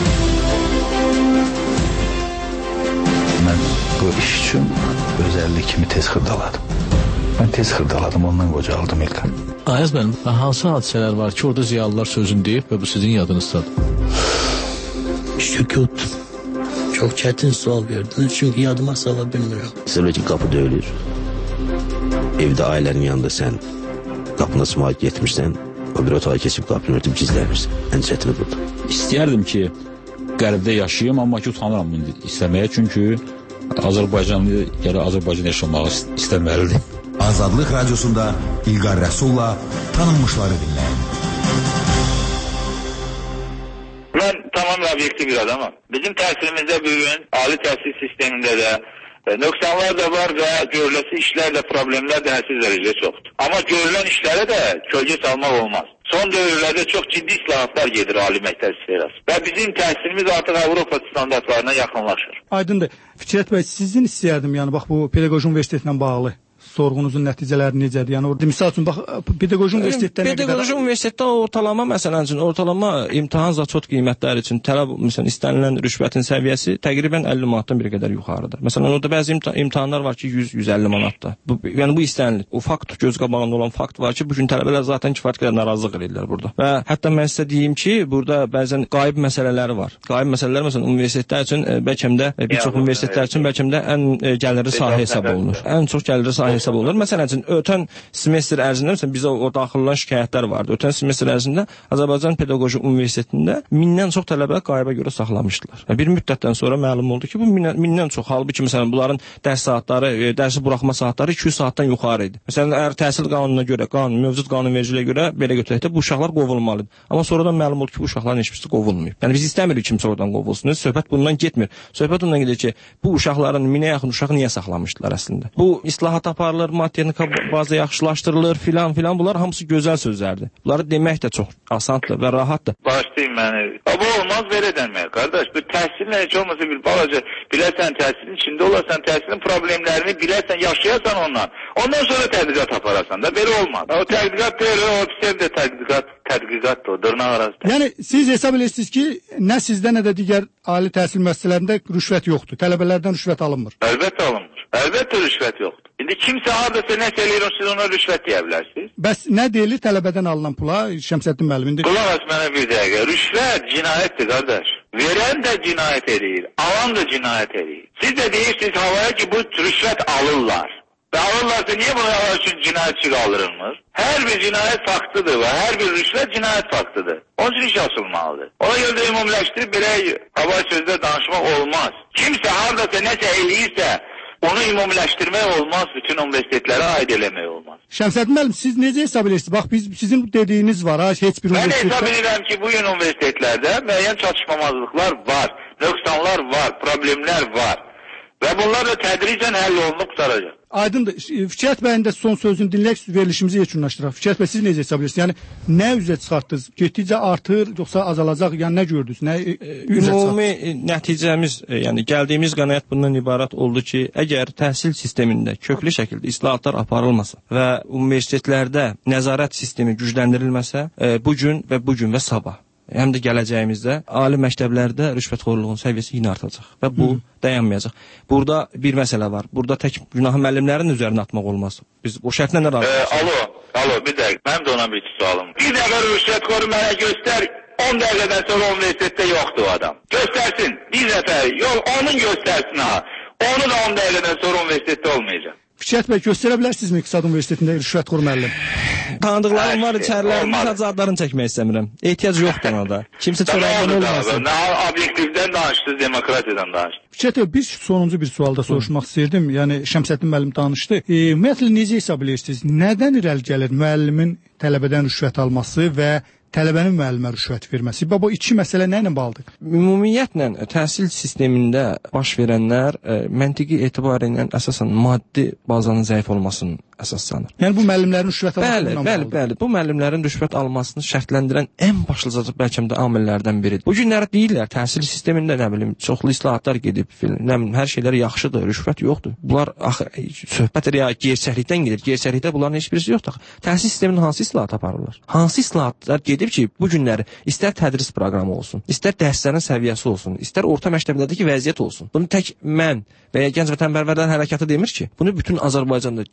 Mən bu iş üçün özəllik kimi tez xırdaladım. Mən tez xırdaladım, ondan qocaldım İlkan. Ayaz mənim, hansı hadisələr var ki, orada ziyalılar sözünü deyib və bu sizin yadınızdadır? Sükut. Çok çetin sual verdiniz çünkü yadıma sala bilmiyorum. Sırrıcı kapı döyülür. Evde ailenin yanında sen kapına sımağıt yetmişsen o bir otağa kesip kapını örtüp gizlenirsin. Endişetini burada. İstəyərdim ki, qərbdə yaşayayım, amma ki, utanıram bunu istəməyə. Çünki Azərbaycanlı ya da Azərbaycan yaşamağı istəməlidir. Azadlıq Radiosunda İlqar Rəsulla tanınmışları dinləyin. Mən tamam obyektiv bir adamım. Bizim təhsilimizdə bugün ali təhsil sistemində də nöqsanlar da var və görüləsi işlərlə problemlər də hədsiz dərəcədə çoxdur. Amma görülən işlərə də kölgə salmaq olmaz. Son dövrlərdə çox ciddi islahatlar gedir ali məktəb sferası. Və bizim təhsilimiz artıq Avropa standartlarına yaxınlaşır. Aydındır. Fikrət bəy, sizin istəyərdim, yəni bax bu pedaqoji universitetlə bağlı sorğunuzun nəticələri necədir? Yəni orada misal üçün bax pedaqoji universitetdə nə qədər? Pedaqoji universitetdə ortalama məsələn üçün ortalama imtahan zaçot qiymətləri üçün tələb məsələn istənilən rüşvətin səviyyəsi təqribən 50 manatdan bir qədər yuxarıdır. Məsələn orada bəzi imtahanlar var ki 100-150 manatda. Yəni bu istənilir. O fakt göz qabağında olan fakt var ki, bu gün tələbələr zaten kifayət qədər narazılıq edirlər burada. Və hətta mən sizə deyim ki, burada bəzən qaib məsələləri var. Qaib məsələlər məsələn universitetlər üçün bəlkə də bir çox universitetlər üçün bəlkə də ən gəlirli sahə hesab olunur. Ən çox gəlirli sahə hesab olunur. Məsələn üçün ötən semestr ərzində məsələn bizə o daxil olan şikayətlər vardı. Ötən semestr ərzində Azərbaycan Pedaqoji Universitetində 1000-dən çox tələbə qaybə görə saxlamışdılar. Bir müddətdən sonra məlum oldu ki, bu 1000-dən çox. Halbuki məsələn bunların dərs saatları, dərsi buraxma saatları 200 saatdan yuxarı idi. Məsələn əgər təhsil qanununa görə, mövcud qanunvericiliyə görə belə götürək də bu uşaqlar qovulmalıdır. Amma sonradan məlum oldu ki, bu uşaqların heç birisi qovulmayıb. Yəni biz istəmirik kimsə oradan qovulsun. Söhbət bundan getmir. Söhbət ondan gedir ki, bu uşaqların 1000-ə yaxın uşağı niyə saxlamışdılar əslində? Bu islahat aparılır, texnika baza yaxşılaşdırılır filan bunlar hamısı gözəl sözlərdir. Bunları demək də çox asandır və rahatdır. Başlayın məni. Bu olmaz belə denmək qardaş. Bu təhsillə heç olmasa bir balaca bilərsən təhsilin içində olarsan, təhsilin problemlərini bilərsən, yaşayasan ondan. Ondan sonra tədqiqat aparasan da belə olmaz. O tədqiqat deyil, o psevdo tədqiqatdır, o dırnaq arası. Yəni siz hesab edirsiniz ki, nə sizdə nə də digər ali təhsil müəssisələrində rüşvət yoxdur. Tələbələrdən rüşvət alınmır. Əlbəttə alınmır. Əlbəttə rüşvət yoxdur. İndi kimsə hardasa nəsə eləyir, siz ona rüşvət deyə bilərsiniz. Bəs nə deyilir tələbədən alınan pula Şəmsəddin müəllim? Qulaq as mənə bir dəqiqə. Rüşvət cinayətdir qardaş. Verən də cinayət eləyir, alan da cinayət eləyir. Siz də deyirsiniz havaya ki, bu rüşvət alırlar. Və alırlarsa niyə bunu alır üçün cinayətçi qaldırılmır? Hər bir cinayət faktıdır və hər bir rüşvət cinayət faktıdır. Onun üçün iş asılmalıdır. Ona görə də ümumiləşdirib belə hava sözdə danışmaq olmaz. Kimsə hardasa nəsə eləyirsə, onu ümumiləşdirmək olmaz, bütün universitetlərə aid eləmək olmaz. Şəmsəddin müəllim, siz necə hesab edirsiniz? Bax, sizin dediyiniz var, heç bir universitetdə... Mən hesab edirəm ki, bugün universitetlərdə müəyyən çatışmamazlıqlar var, nöqsanlar var, problemlər var. Və bunlar da tədricən həll olunub qutaracaq. Aydındır. Fikrət bəyin də son sözünü dinləyək, verilişimizi yekunlaşdıraq. Fikrət bəy, siz necə hesab edirsiniz? Yəni, nə üzrə çıxartdınız? Getdikcə artır, yoxsa azalacaq? Yəni, nə gördünüz? Ümumi nəticəmiz, yəni gəldiyimiz qənaət bundan ibarət oldu ki, əgər təhsil sistemində köklü şəkildə islahatlar aparılmasa və universitetlərdə nəzarət sistemi gücləndirilməsə, bu gün və sabah, həm də gələcəyimizdə ali məktəblərdə rüşvətxorluğun səviyyəsi yenə artacaq və bu dayanmayacaq. Burada bir məsələ var. Burada tək günahı müəllimlərin üzərinə atmaq olmaz. Biz o şərtlə nə razıyıq? Alo, bir dəqiqə. Mənim də ona bir sualım. Bir dəqiqə rüşvətxoru mənə göstər. 10 dəqiqədən sonra universitetdə yoxdur o adam. Göstərsin. Bir dəfə. Yox, onun göstərsin ha. Onu da 10 dəqiqədən sonra universitetdə olmayacaq. Fikrət bəy, göstərə bilərsinizmi İqtisad Universitetində rüşvətxor müəllim? Tanıdıqlarım var içərilərində, sadəcə adlarını çəkmək istəmirəm. Ehtiyac yoxdur ona da. Kimsə çörəkdən olmasın. Obyektivdən danışdınız, demokratiyadan danışdınız. Fikrət bəy, sonuncu bir sualda soruşmaq istəyirdim. Yəni Şəmsəddin müəllim danışdı. Ümumiyyətlə necə hesab edirsiniz? Nədən irəli gəlir müəllimin tələbədən rüşvət alması və tələbənin müəllimə rüşvət verməsi? Bu iki məsələ nə ilə bağlıdır? Ümumiyyətlə təhsil sistemində baş verənlər məntiqi etibarı ilə əsasən maddi bazanın zəif olmasının əsaslanır. Yəni bu müəllimlərin rüşvət almasından Bəli. Bu müəllimlərin rüşvət almasını şərtləndirən ən başlıca bəlkə də amillərdən biridir. Bu günləri deyirlər təhsil sistemində nə bilim çoxlu islahatlar gedib, hər şeylər yaxşıdır, rüşvət yoxdur. Bunlar axı söhbət gerçəklikdən gedir. Gerçəklikdə bunların heç birisi yoxdur. Təhsil sisteminin hansı islahat aparırlar? Hansı islahatlar gedib ki, bu günləri istər tədris proqramı olsun, istər dərslərin səviyyəsi olsun, istər orta məktəblərdəki vəziyyət olsun. Bunu tək mən və ya Gənc Vətənpərvərlər Hərəkatı demir ki, bunu bütün Azərbaycanda istənilən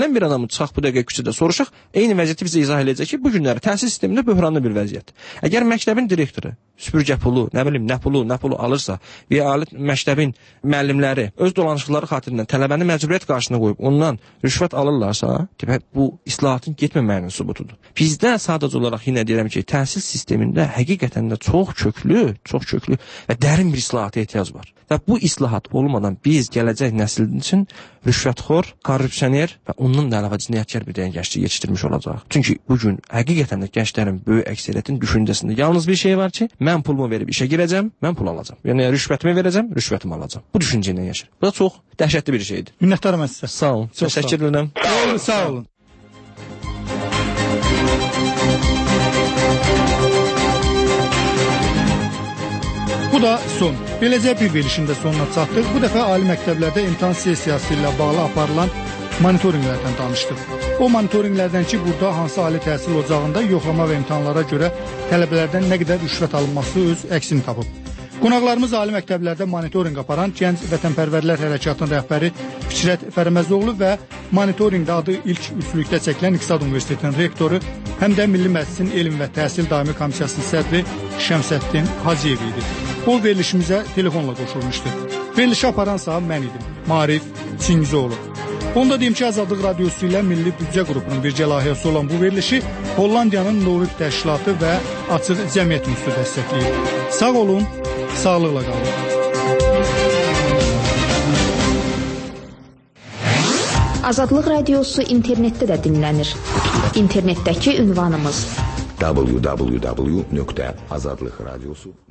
Hər bir adamı çıxaq bu dəqiqə küçədə soruşaq, eyni vəziyyəti bizə izah edəcək ki, bu günləri təhsil sistemində böhranlı bir vəziyyətdir. Əgər məktəbin direktoru süpürgə pulu, nə pulu alırsa və məktəbin müəllimləri öz dolanışıqları xatirinə tələbəni məcburiyyət qarşısına qoyub ondan rüşvət alırlarsa, demək bu islahatın getməməyinin sübutudur. Bizdə sadəcə olaraq yenə deyirəm ki, təhsil sistemində həqiqətən də çox köklü və dərin bir islahata ehtiyac var. Və bu islahat olmadan biz gələcək nəsil üçün rüşvətxor, korrupsioner və ondan da əlavə cinayətkar bir gənclik yetişdirmiş olacaq. Çünki bu gün həqiqətən də gənclərin böyük əksəriyyətin düşüncəsində yalnız bir şey var ki, mən pulumu verib işə girəcəm, mən pul alacağam. Yəni rüşvətimi verəcəm, rüşvətimi alacağam. Bu düşüncə ilə yaşayır. Bu da çox dəhşətli bir şeydir. Minnətdaram sizə. Sağ olun. Təşəkkür edirəm. Sağ olun. Bu da son. Beləcə bir verilişin də sonuna çatdıq. Bu dəfə ali məktəblərdə imtahan sessiyası ilə bağlı aparılan monitorinqlərdən danışdıq. O monitorinqlərdən ki, burada hansı ali təhsil ocağında yoxlama və imtahanlara görə tələbələrdən nə qədər rüşvət alınması öz əksini tapıb. Qonaqlarımız ali məktəblərdə monitorinq aparan Gənc Vətənpərvərlər Hərəkatının rəhbəri Fikrət Fərməzoğlu və monitorinqdə adı ilk üçlükdə çəkilən İqtisad Universitetinin rektoru, həm də Milli Məclisin Elm və Təhsil Daimi Komissiyasının sədri Şəmsəddin Hacıyev idi. O verilişimizə telefonla qoşulmuşdu. Verilişi aparansa mən idim, Maarif Çingizoğlu. Onu da deyim ki, Azadlıq Radiosu ilə Milli Büdcə qrupunun bircə layihəsi olan bu verilişi Hollandiyanın Norwich təşkilatı və Açıq Cəmiyyət Institutu dəstəkləyir. Sağ olun, sağlıqla qalın. Azadlıq Radiosu internetdə də dinlənir. İnternetdəki ünvanımız www.azadlıqradiosu